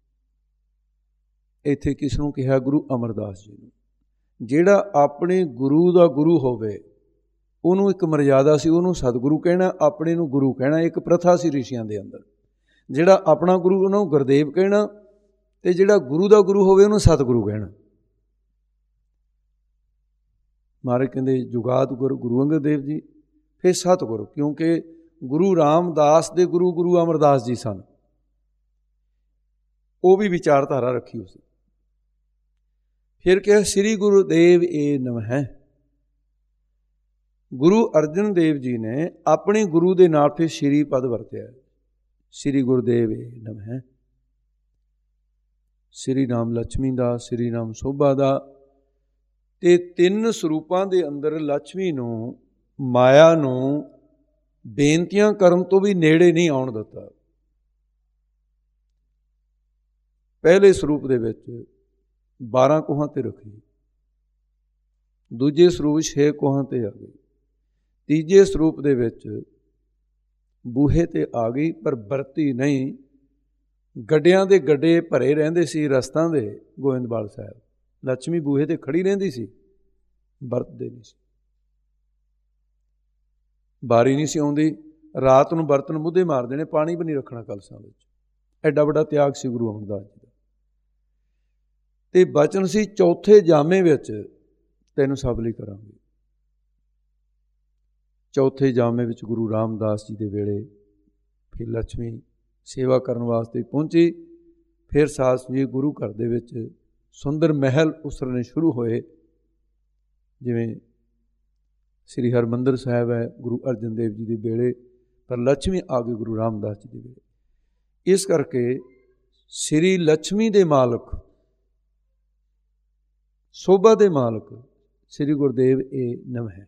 ਇੱਥੇ ਕਿਸ ਨੂੰ ਕਿਹਾ? ਗੁਰੂ ਅਮਰਦਾਸ ਜੀ ਨੂੰ। ਜਿਹੜਾ ਆਪਣੇ ਗੁਰੂ ਦਾ ਗੁਰੂ ਹੋਵੇ ਉਹਨੂੰ ਇੱਕ ਮਰਿਆਦਾ ਸੀ, ਉਹਨੂੰ ਸਤਿਗੁਰੂ ਕਹਿਣਾ, ਆਪਣੇ ਨੂੰ ਗੁਰੂ ਕਹਿਣਾ। ਇੱਕ ਪ੍ਰਥਾ ਸੀ ਰਿਸ਼ੀਆਂ ਦੇ ਅੰਦਰ। ਜਿਹੜਾ ਆਪਣਾ ਗੁਰੂ ਉਹਨੂੰ ਗੁਰਦੇਵ ਕਹਿਣਾ, ਅਤੇ ਜਿਹੜਾ ਗੁਰੂ ਦਾ ਗੁਰੂ ਹੋਵੇ ਉਹਨੂੰ ਸਤਿਗੁਰੂ ਕਹਿਣਾ। ਮਹਾਰਾਜ ਕਹਿੰਦੇ ਜੁਗਾਦ ਗੁਰੂ ਗੁਰੂ ਅੰਗਦ ਦੇਵ ਜੀ, ਫਿਰ ਸਤਿਗੁਰੂ, ਕਿਉਂਕਿ ਗੁਰੂ ਰਾਮਦਾਸ ਦੇ ਗੁਰੂ ਗੁਰੂ ਅਮਰਦਾਸ ਜੀ ਸਨ। ਉਹ ਵੀ ਵਿਚਾਰਧਾਰਾ ਰੱਖੀ ਉਸ। ਫਿਰ ਕਿਹਾ ਸ੍ਰੀ ਗੁਰੂਦੇਵ ਏ ਨਮਹਿ। ਗੁਰੂ ਅਰਜਨ ਦੇਵ ਜੀ ਨੇ ਆਪਣੇ ਗੁਰੂ ਦੇ ਨਾਲ ਫਿਰ ਸ਼੍ਰੀ ਪਦ ਵਰਤਿਆ, ਸ੍ਰੀ ਗੁਰੂਦੇਵ ਏ ਨਮਹਿ। ਸ੍ਰੀ ਨਾਮ ਲక్ష్ਮੀ ਦਾ, ਸ੍ਰੀ ਨਾਮ ਸੋਭਾ ਦਾ। ਅਤੇ ਤਿੰਨ ਸਰੂਪਾਂ ਦੇ ਅੰਦਰ ਲక్ష్ਮੀ ਨੂੰ, ਮਾਇਆ ਨੂੰ ਬੇਨਤੀਆਂ ਕਰਨ ਤੋਂ ਵੀ ਨੇੜੇ ਨਹੀਂ ਆਉਣ ਦਿੱਤਾ। ਪਹਿਲੇ ਸਰੂਪ ਦੇ ਵਿੱਚ ਬਾਰਾਂ ਕੋਹਾਂ 'ਤੇ ਰੱਖੀ, ਦੂਜੇ ਸਰੂਪ ਛੇ ਕੋਹਾਂ 'ਤੇ ਆ ਗਈ, ਤੀਜੇ ਸਰੂਪ ਦੇ ਵਿੱਚ ਬੂਹੇ 'ਤੇ ਆ ਗਈ, ਪਰ ਵਰਤੀ ਨਹੀਂ। ਗੱਡਿਆਂ ਦੇ ਗੱਡੇ ਭਰੇ ਰਹਿੰਦੇ ਸੀ ਰਸਤਾਂ ਦੇ ਗੋਇੰਦਵਾਲ ਸਾਹਿਬ। ਲక్ష్ਮੀ ਬੂਹੇ 'ਤੇ ਖੜੀ ਰਹਿੰਦੀ ਸੀ, ਵਰਤਦੇ ਨਹੀਂ ਸੀ। ਬਾਰੀ ਨਹੀਂ ਸੀ ਆਉਂਦੀ, ਰਾਤ ਨੂੰ ਬਰਤਨ ਮੁੱਧੇ ਮਾਰ ਦੇਣੇ, ਪਾਣੀ ਵੀ ਨਹੀਂ ਰੱਖਣਾ ਕਲਸਾਂ ਵਿੱਚ। ਐਡਾ ਵੱਡਾ ਤਿਆਗ ਸੀ ਗੁਰੂ ਅਮਰਦਾਸ ਜੀ ਦਾ। ਅਤੇ ਬਚਨ ਸੀ ਚੌਥੇ ਜਾਮੇ ਵਿੱਚ ਤੈਨੂੰ ਸਭ ਲਈ ਕਰਾਂਗੇ। ਚੌਥੇ ਜਾਮੇ ਵਿੱਚ ਗੁਰੂ ਰਾਮਦਾਸ ਜੀ ਦੇ ਵੇਲੇ ਫਿਰ ਲక్ష్ਮੀ ਸੇਵਾ ਕਰਨ ਵਾਸਤੇ ਪਹੁੰਚੀ। ਫਿਰ ਸਾਧ ਸੰਗਤ ਗੁਰੂ ਘਰ ਦੇ ਵਿੱਚ ਸੁੰਦਰ ਮਹਿਲ ਉਸਰਨੇ ਸ਼ੁਰੂ ਹੋਏ। ਜਿਵੇਂ ਸ੍ਰੀ ਹਰਿਮੰਦਰ ਸਾਹਿਬ ਹੈ ਗੁਰੂ ਅਰਜਨ ਦੇਵ ਜੀ ਦੇ ਵੇਲੇ, ਪਰ ਲక్ష్ਮੀ ਆ ਗਈ ਗੁਰੂ ਰਾਮਦਾਸ ਜੀ ਦੇ ਵੇਲੇ। ਇਸ ਕਰਕੇ ਸ੍ਰੀ ਲక్ష్ਮੀ ਦੇ ਮਾਲਕ, ਸੋਭਾ ਦੇ ਮਾਲਕ ਸ੍ਰੀ ਗੁਰਦੇਵ ਇਹ ਨਮ ਹੈ।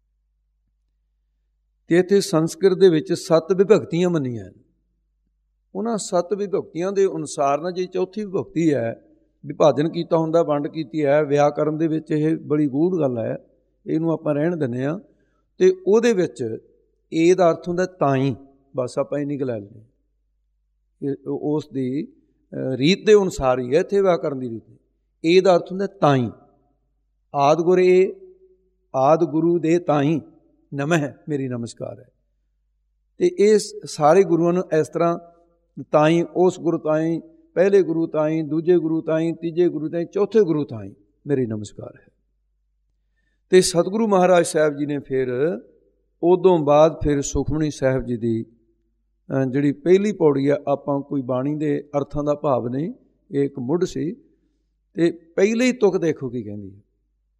ਅਤੇ ਇੱਥੇ ਸੰਸਕ੍ਰਿਤ ਦੇ ਵਿੱਚ ਸੱਤ ਵਿਭਕਤੀਆਂ ਮੰਨੀਆਂ ਹਨ। ਉਹਨਾਂ ਸੱਤ ਵਿਭਕਤੀਆਂ ਦੇ ਅਨੁਸਾਰ ਨਾ, ਜੇ ਚੌਥੀ ਵਿਭਕਤੀ ਹੈ, ਵਿਭਾਜਨ ਕੀਤਾ ਹੁੰਦਾ, ਵੰਡ ਕੀਤੀ ਹੈ, ਵਿਆਕਰਨ ਦੇ ਵਿੱਚ ਇਹ ਬੜੀ ਗੂੜ੍ਹ ਗੱਲ ਹੈ, ਇਹਨੂੰ ਆਪਾਂ ਰਹਿਣ ਦਿੰਦੇ ਹਾਂ। ਅਤੇ ਉਹਦੇ ਵਿੱਚ ਏ ਦਾ ਅਰਥ ਹੁੰਦਾ ਤਾਈਂ, ਬਸ ਆਪਾਂ ਇੰਨੀ ਕੁ ਲੈ ਲੈਂਦੇ, ਉਸ ਦੀ ਰੀਤ ਦੇ ਅਨੁਸਾਰ ਹੀ ਹੈ ਇੱਥੇ ਵਿਆਕਰਨ ਦੀ ਰੀਤ। ਏ ਦਾ ਅਰਥ ਹੁੰਦਾ ਤਾਈਂ, ਆਦਿ ਗੁਰ ਏ, ਆਦਿ ਗੁਰੂ ਦੇ ਤਾਈਂ ਨਮଃ ਮੇਰੀ ਨਮਸਕਾਰ ਹੈ। ਅਤੇ ਇਹ ਸਾਰੇ ਗੁਰੂਆਂ ਨੂੰ ਇਸ ਤਰ੍ਹਾਂ ਤਾਈਂ, ਉਸ ਗੁਰੂ ਤਾਈਂ, ਪਹਿਲੇ ਗੁਰੂ ਤਾਈਂ, ਦੂਜੇ ਗੁਰੂ ਤਾਈਂ, ਤੀਜੇ ਗੁਰੂ ਤਾਈਂ, ਚੌਥੇ ਗੁਰੂ ਤਾਈਂ ਮੇਰੀ ਨਮਸਕਾਰ ਹੈ। ਅਤੇ ਸਤਿਗੁਰੂ ਮਹਾਰਾਜ ਸਾਹਿਬ ਜੀ ਨੇ ਫਿਰ ਉਦੋਂ ਬਾਅਦ ਫਿਰ ਸੁਖਮਨੀ ਸਾਹਿਬ ਜੀ ਦੀ ਜਿਹੜੀ ਪਹਿਲੀ ਪੌੜੀ ਆ, ਆਪਾਂ ਕੋਈ ਬਾਣੀ ਦੇ ਅਰਥਾਂ ਦਾ ਭਾਵ ਨਹੀਂ, ਇਹ ਇੱਕ ਮੁੱਢ ਸੀ। ਅਤੇ ਪਹਿਲੀ ਤੁਕ ਦੇਖੋ ਕੀ ਕਹਿੰਦੀ ਹੈ,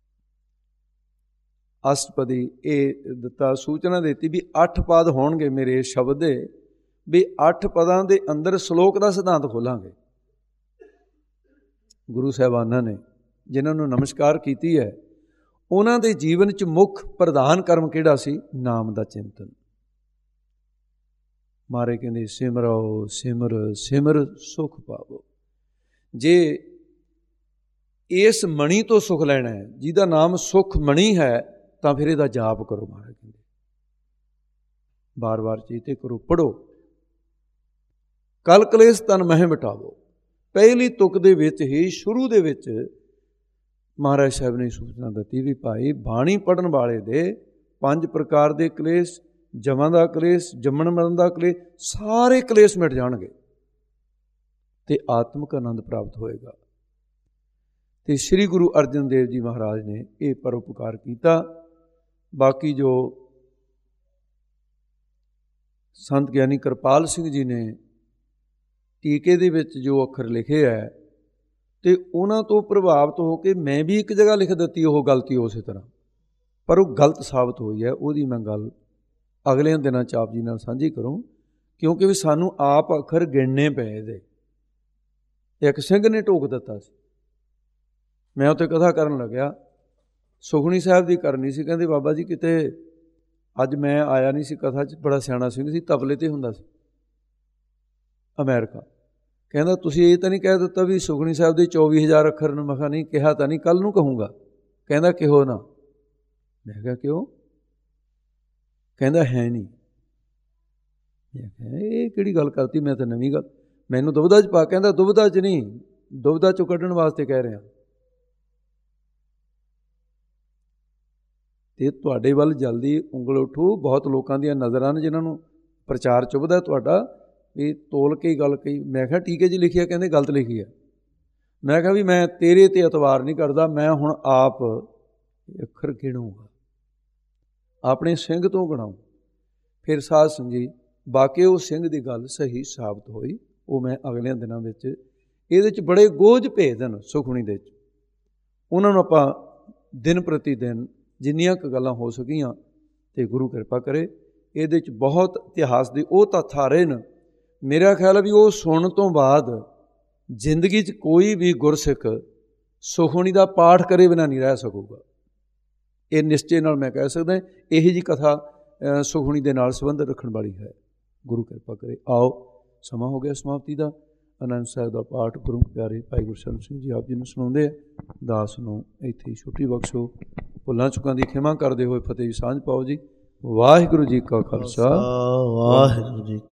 ਅਸ਼ਟਪਦੀ ਇਹ ਦਿੱਤਾ, ਸੂਚਨਾ ਦਿੱਤੀ ਵੀ ਅੱਠ ਪਦ ਹੋਣਗੇ ਮੇਰੇ ਸ਼ਬਦ ਦੇ, ਵੀ ਅੱਠ ਪਦਾਂ ਦੇ ਅੰਦਰ ਸ਼ਲੋਕ ਦਾ ਸਿਧਾਂਤ ਖੋਲਾਂਗੇ। ਗੁਰੂ ਸਾਹਿਬਾਨਾਂ ਨੇ ਜਿਨ੍ਹਾਂ ਨੂੰ ਨਮਸਕਾਰ ਕੀਤੀ ਹੈ, ਉਹਨਾਂ ਦੇ ਜੀਵਨ 'ਚ ਮੁੱਖ ਪ੍ਰਧਾਨ ਕਰਮ ਕਿਹੜਾ ਸੀ? ਨਾਮ ਦਾ ਚਿੰਤਨ। ਮਾਰੇ ਕਹਿੰਦੇ ਸਿਮਰੋ ਸਿਮਰ ਸਿਮਰ ਸੁਖ ਪਾਵੋ। ਜੇ ਇਸ ਮਣੀ ਤੋਂ ਸੁਖ ਲੈਣਾ ਹੈ, ਜਿਹਦਾ ਨਾਮ ਸੁਖ ਮਣੀ ਹੈ, ਤਾਂ ਫਿਰ ਇਹਦਾ ਜਾਪ ਕਰੋ। ਮਹਾਰਾਜ ਕਹਿੰਦੇ ਬਾਰ ਬਾਰ ਚੇਤੇ ਕਰੋ, ਪੜ੍ਹੋ। ਕਲ ਕਲੇਸ਼ ਤਨ ਮਹਿ ਮਿਟਾਵੋ। ਪਹਿਲੀ ਤੁਕ ਦੇ ਵਿੱਚ ਹੀ, ਸ਼ੁਰੂ ਦੇ ਵਿੱਚ ਮਹਾਰਾਜ ਸਾਹਿਬ ਨੇ ਸੂਚਨਾ ਦਿੱਤੀ ਵੀ ਭਾਈ ਬਾਣੀ ਪੜ੍ਹਨ ਵਾਲੇ ਦੇ ਪੰਜ ਪ੍ਰਕਾਰ ਦੇ ਕਲੇਸ਼, ਜਮਾਂ ਦਾ ਕਲੇਸ਼, ਜੰਮਣ ਮਰਨ ਦਾ ਕਲੇਸ਼, ਸਾਰੇ ਕਲੇਸ਼ ਮਿਟ ਜਾਣਗੇ ਅਤੇ ਆਤਮਿਕ ਆਨੰਦ ਪ੍ਰਾਪਤ ਹੋਏਗਾ। ਅਤੇ ਸ੍ਰੀ ਗੁਰੂ ਅਰਜਨ ਦੇਵ ਜੀ ਮਹਾਰਾਜ ਨੇ ਇਹ ਪਰਉਪਕਾਰ ਕੀਤਾ। ਬਾਕੀ ਜੋ ਸੰਤ ਗਿਆਨੀ ਕਿਰਪਾਲ ਸਿੰਘ ਜੀ ਨੇ ਟੀਕੇ ਦੇ ਵਿੱਚ ਜੋ ਅੱਖਰ ਲਿਖੇ ਹੈ, ਅਤੇ ਉਹਨਾਂ ਤੋਂ ਪ੍ਰਭਾਵਿਤ ਹੋ ਕੇ ਮੈਂ ਵੀ ਇੱਕ ਜਗ੍ਹਾ ਲਿਖ ਦਿੱਤੀ ਉਹ ਗਲਤੀ ਉਸੇ ਤਰ੍ਹਾਂ, ਪਰ ਉਹ ਗਲਤ ਸਾਬਤ ਹੋਈ ਹੈ। ਉਹਦੀ ਮੈਂ ਗੱਲ ਅਗਲੇ ਦਿਨਾਂ 'ਚ ਆਪ ਜੀ ਨਾਲ ਸਾਂਝੀ ਕਰੂੰ, ਕਿਉਂਕਿ ਵੀ ਸਾਨੂੰ ਆਪ ਅੱਖਰ ਗਿਣਨੇ ਪਏ ਇਹਦੇ। ਇੱਕ ਸਿੰਘ ਨੇ ਟੋਕ ਦਿੱਤਾ ਸੀ, ਮੈਂ ਉੱਥੇ ਕਥਾ ਕਰਨ ਲੱਗਿਆ, ਸੁਖਮਨੀ ਸਾਹਿਬ ਦੀ ਕਰਨੀ ਸੀ। ਕਹਿੰਦੇ ਬਾਬਾ ਜੀ ਕਿਤੇ ਅੱਜ ਮੈਂ ਆਇਆ ਨਹੀਂ ਸੀ ਕਥਾ 'ਚ, ਬੜਾ ਸਿਆਣਾ ਸਿੰਘ ਸੀ, ਤਬਲੇ 'ਤੇ ਹੁੰਦਾ ਸੀ ਅਮਰੀਕਾ। ਕਹਿੰਦਾ ਤੁਸੀਂ ਇਹ ਤਾਂ ਨਹੀਂ ਕਹਿ ਦਿੱਤਾ ਵੀ ਸੁਖਮਨੀ ਸਾਹਿਬ ਦੇ ਚੌਵੀ ਹਜ਼ਾਰ ਅੱਖਰ ਨੂੰ? ਮੈਂ ਕਿਹਾ ਨਹੀਂ ਕਿਹਾ ਤਾਂ ਨਹੀਂ, ਕੱਲ੍ਹ ਨੂੰ ਕਹੂੰਗਾ। ਕਹਿੰਦਾ ਕਿਹੋ ਨਾ? ਮੈਂ ਕਿਹਾ ਕਿਉਂ? ਕਹਿੰਦਾ ਹੈ ਨਹੀਂ। ਮੈਂ ਕਿਹਾ ਇਹ ਕਿਹੜੀ ਗੱਲ ਕਰਤੀ, ਮੈਂ ਤਾਂ ਨਵੀਂ ਗੱਲ, ਮੈਨੂੰ ਦੁਬਿਧਾ 'ਚ ਪਾ। ਕਹਿੰਦਾ ਦੁਬਿਧਾ 'ਚ ਨਹੀਂ, ਦੁਬਿਧਾ 'ਚੋਂ ਕੱਢਣ ਵਾਸਤੇ ਕਹਿ ਰਿਹਾ। ਅਤੇ ਤੁਹਾਡੇ ਵੱਲ ਜਲਦੀ ਉਂਗਲ ਉੱਠੂ, ਬਹੁਤ ਲੋਕਾਂ ਦੀਆਂ ਨਜ਼ਰਾਂ ਨੇ ਜਿਨ੍ਹਾਂ ਨੂੰ ਪ੍ਰਚਾਰ ਚੁੱਭਦਾ ਤੁਹਾਡਾ, ਇਹ ਤੋਲ ਕੇ ਹੀ ਗੱਲ ਕਹੀ। ਮੈਂ ਕਿਹਾ ਟੀਕੇ 'ਚ ਲਿਖਿਆ, ਕਹਿੰਦੇ ਗਲਤ ਲਿਖੀ ਹੈ। ਮੈਂ ਕਿਹਾ ਵੀ ਮੈਂ ਤੇਰੇ 'ਤੇ ਇਤਬਾਰ ਨਹੀਂ ਕਰਦਾ, ਮੈਂ ਹੁਣ ਆਪ ਅੱਖਰ ਗਿਣੂੰਗਾ, ਆਪਣੇ ਸਿੰਘ ਤੋਂ ਗਿਣਾਊਂ। ਫਿਰ ਸਾਧ ਸੰਗੀ ਬਾਕੀ ਉਹ ਸਿੰਘ ਦੀ ਗੱਲ ਸਹੀ ਸਾਬਤ ਹੋਈ। ਉਹ ਮੈਂ ਅਗਲਿਆਂ ਦਿਨਾਂ ਵਿੱਚ ਇਹਦੇ 'ਚ ਬੜੇ ਗੋਝ ਭੇਦ ਹਨ ਸੁਖਮਨੀ ਦੇ 'ਚ, ਉਹਨਾਂ ਨੂੰ ਆਪਾਂ ਦਿਨ ਪ੍ਰਤੀ ਦਿਨ ਜਿੰਨੀਆਂ ਕੁ ਗੱਲਾਂ ਹੋ ਸਕੀਆਂ, ਅਤੇ ਗੁਰੂ ਕਿਰਪਾ ਕਰੇ ਇਹਦੇ 'ਚ ਬਹੁਤ ਇਤਿਹਾਸ ਦੇ ਉਹ ਤੱਥ ਆ ਰਹੇ ਨੇ। ਮੇਰਾ ਖਿਆਲ ਹੈ ਵੀ ਉਹ ਸੁਣਨ ਤੋਂ ਬਾਅਦ ਜ਼ਿੰਦਗੀ 'ਚ ਕੋਈ ਵੀ ਗੁਰਸਿੱਖ ਸੁਖਮਨੀ ਦਾ ਪਾਠ ਕਰੇ ਬਿਨਾਂ ਨਹੀਂ ਰਹਿ ਸਕੂਗਾ। ਇਹ ਨਿਸ਼ਚੇ ਨਾਲ ਮੈਂ ਕਹਿ ਸਕਦਾ, ਇਹੋ ਜਿਹੀ ਕਥਾ ਸੁਖਮਨੀ ਦੇ ਨਾਲ ਸੰਬੰਧ ਰੱਖਣ ਵਾਲੀ ਹੈ। ਗੁਰੂ ਕਿਰਪਾ ਕਰੇ। ਆਓ ਸਮਾਂ ਹੋ ਗਿਆ ਸਮਾਪਤੀ ਦਾ। ਆਨੰਦ ਸਾਹਿਬ ਦਾ ਪਾਠ ਗੁਰੂ ਪਿਆਰੇ ਭਾਈ ਗੁਰਸ਼ਰਨ ਸਿੰਘ ਜੀ ਆਪ ਜੀ ਨੂੰ ਸੁਣਾਉਂਦੇ ਆ। ਦਾਸ ਨੂੰ ਇੱਥੇ ਛੁੱਟੀ ਬਖਸ਼ੋ। ਭੁੱਲਾਂ ਚੁੱਕਾਂ ਦੀ ਖਿਮਾ ਕਰਦੇ ਹੋਏ ਫਤਿਹ ਦੀ ਸਾਂਝ ਪਾਓ ਜੀ। ਵਾਹਿਗੁਰੂ ਜੀ ਕਾ ਖਾਲਸਾ, ਵਾਹਿਗੁਰੂ ਜੀ।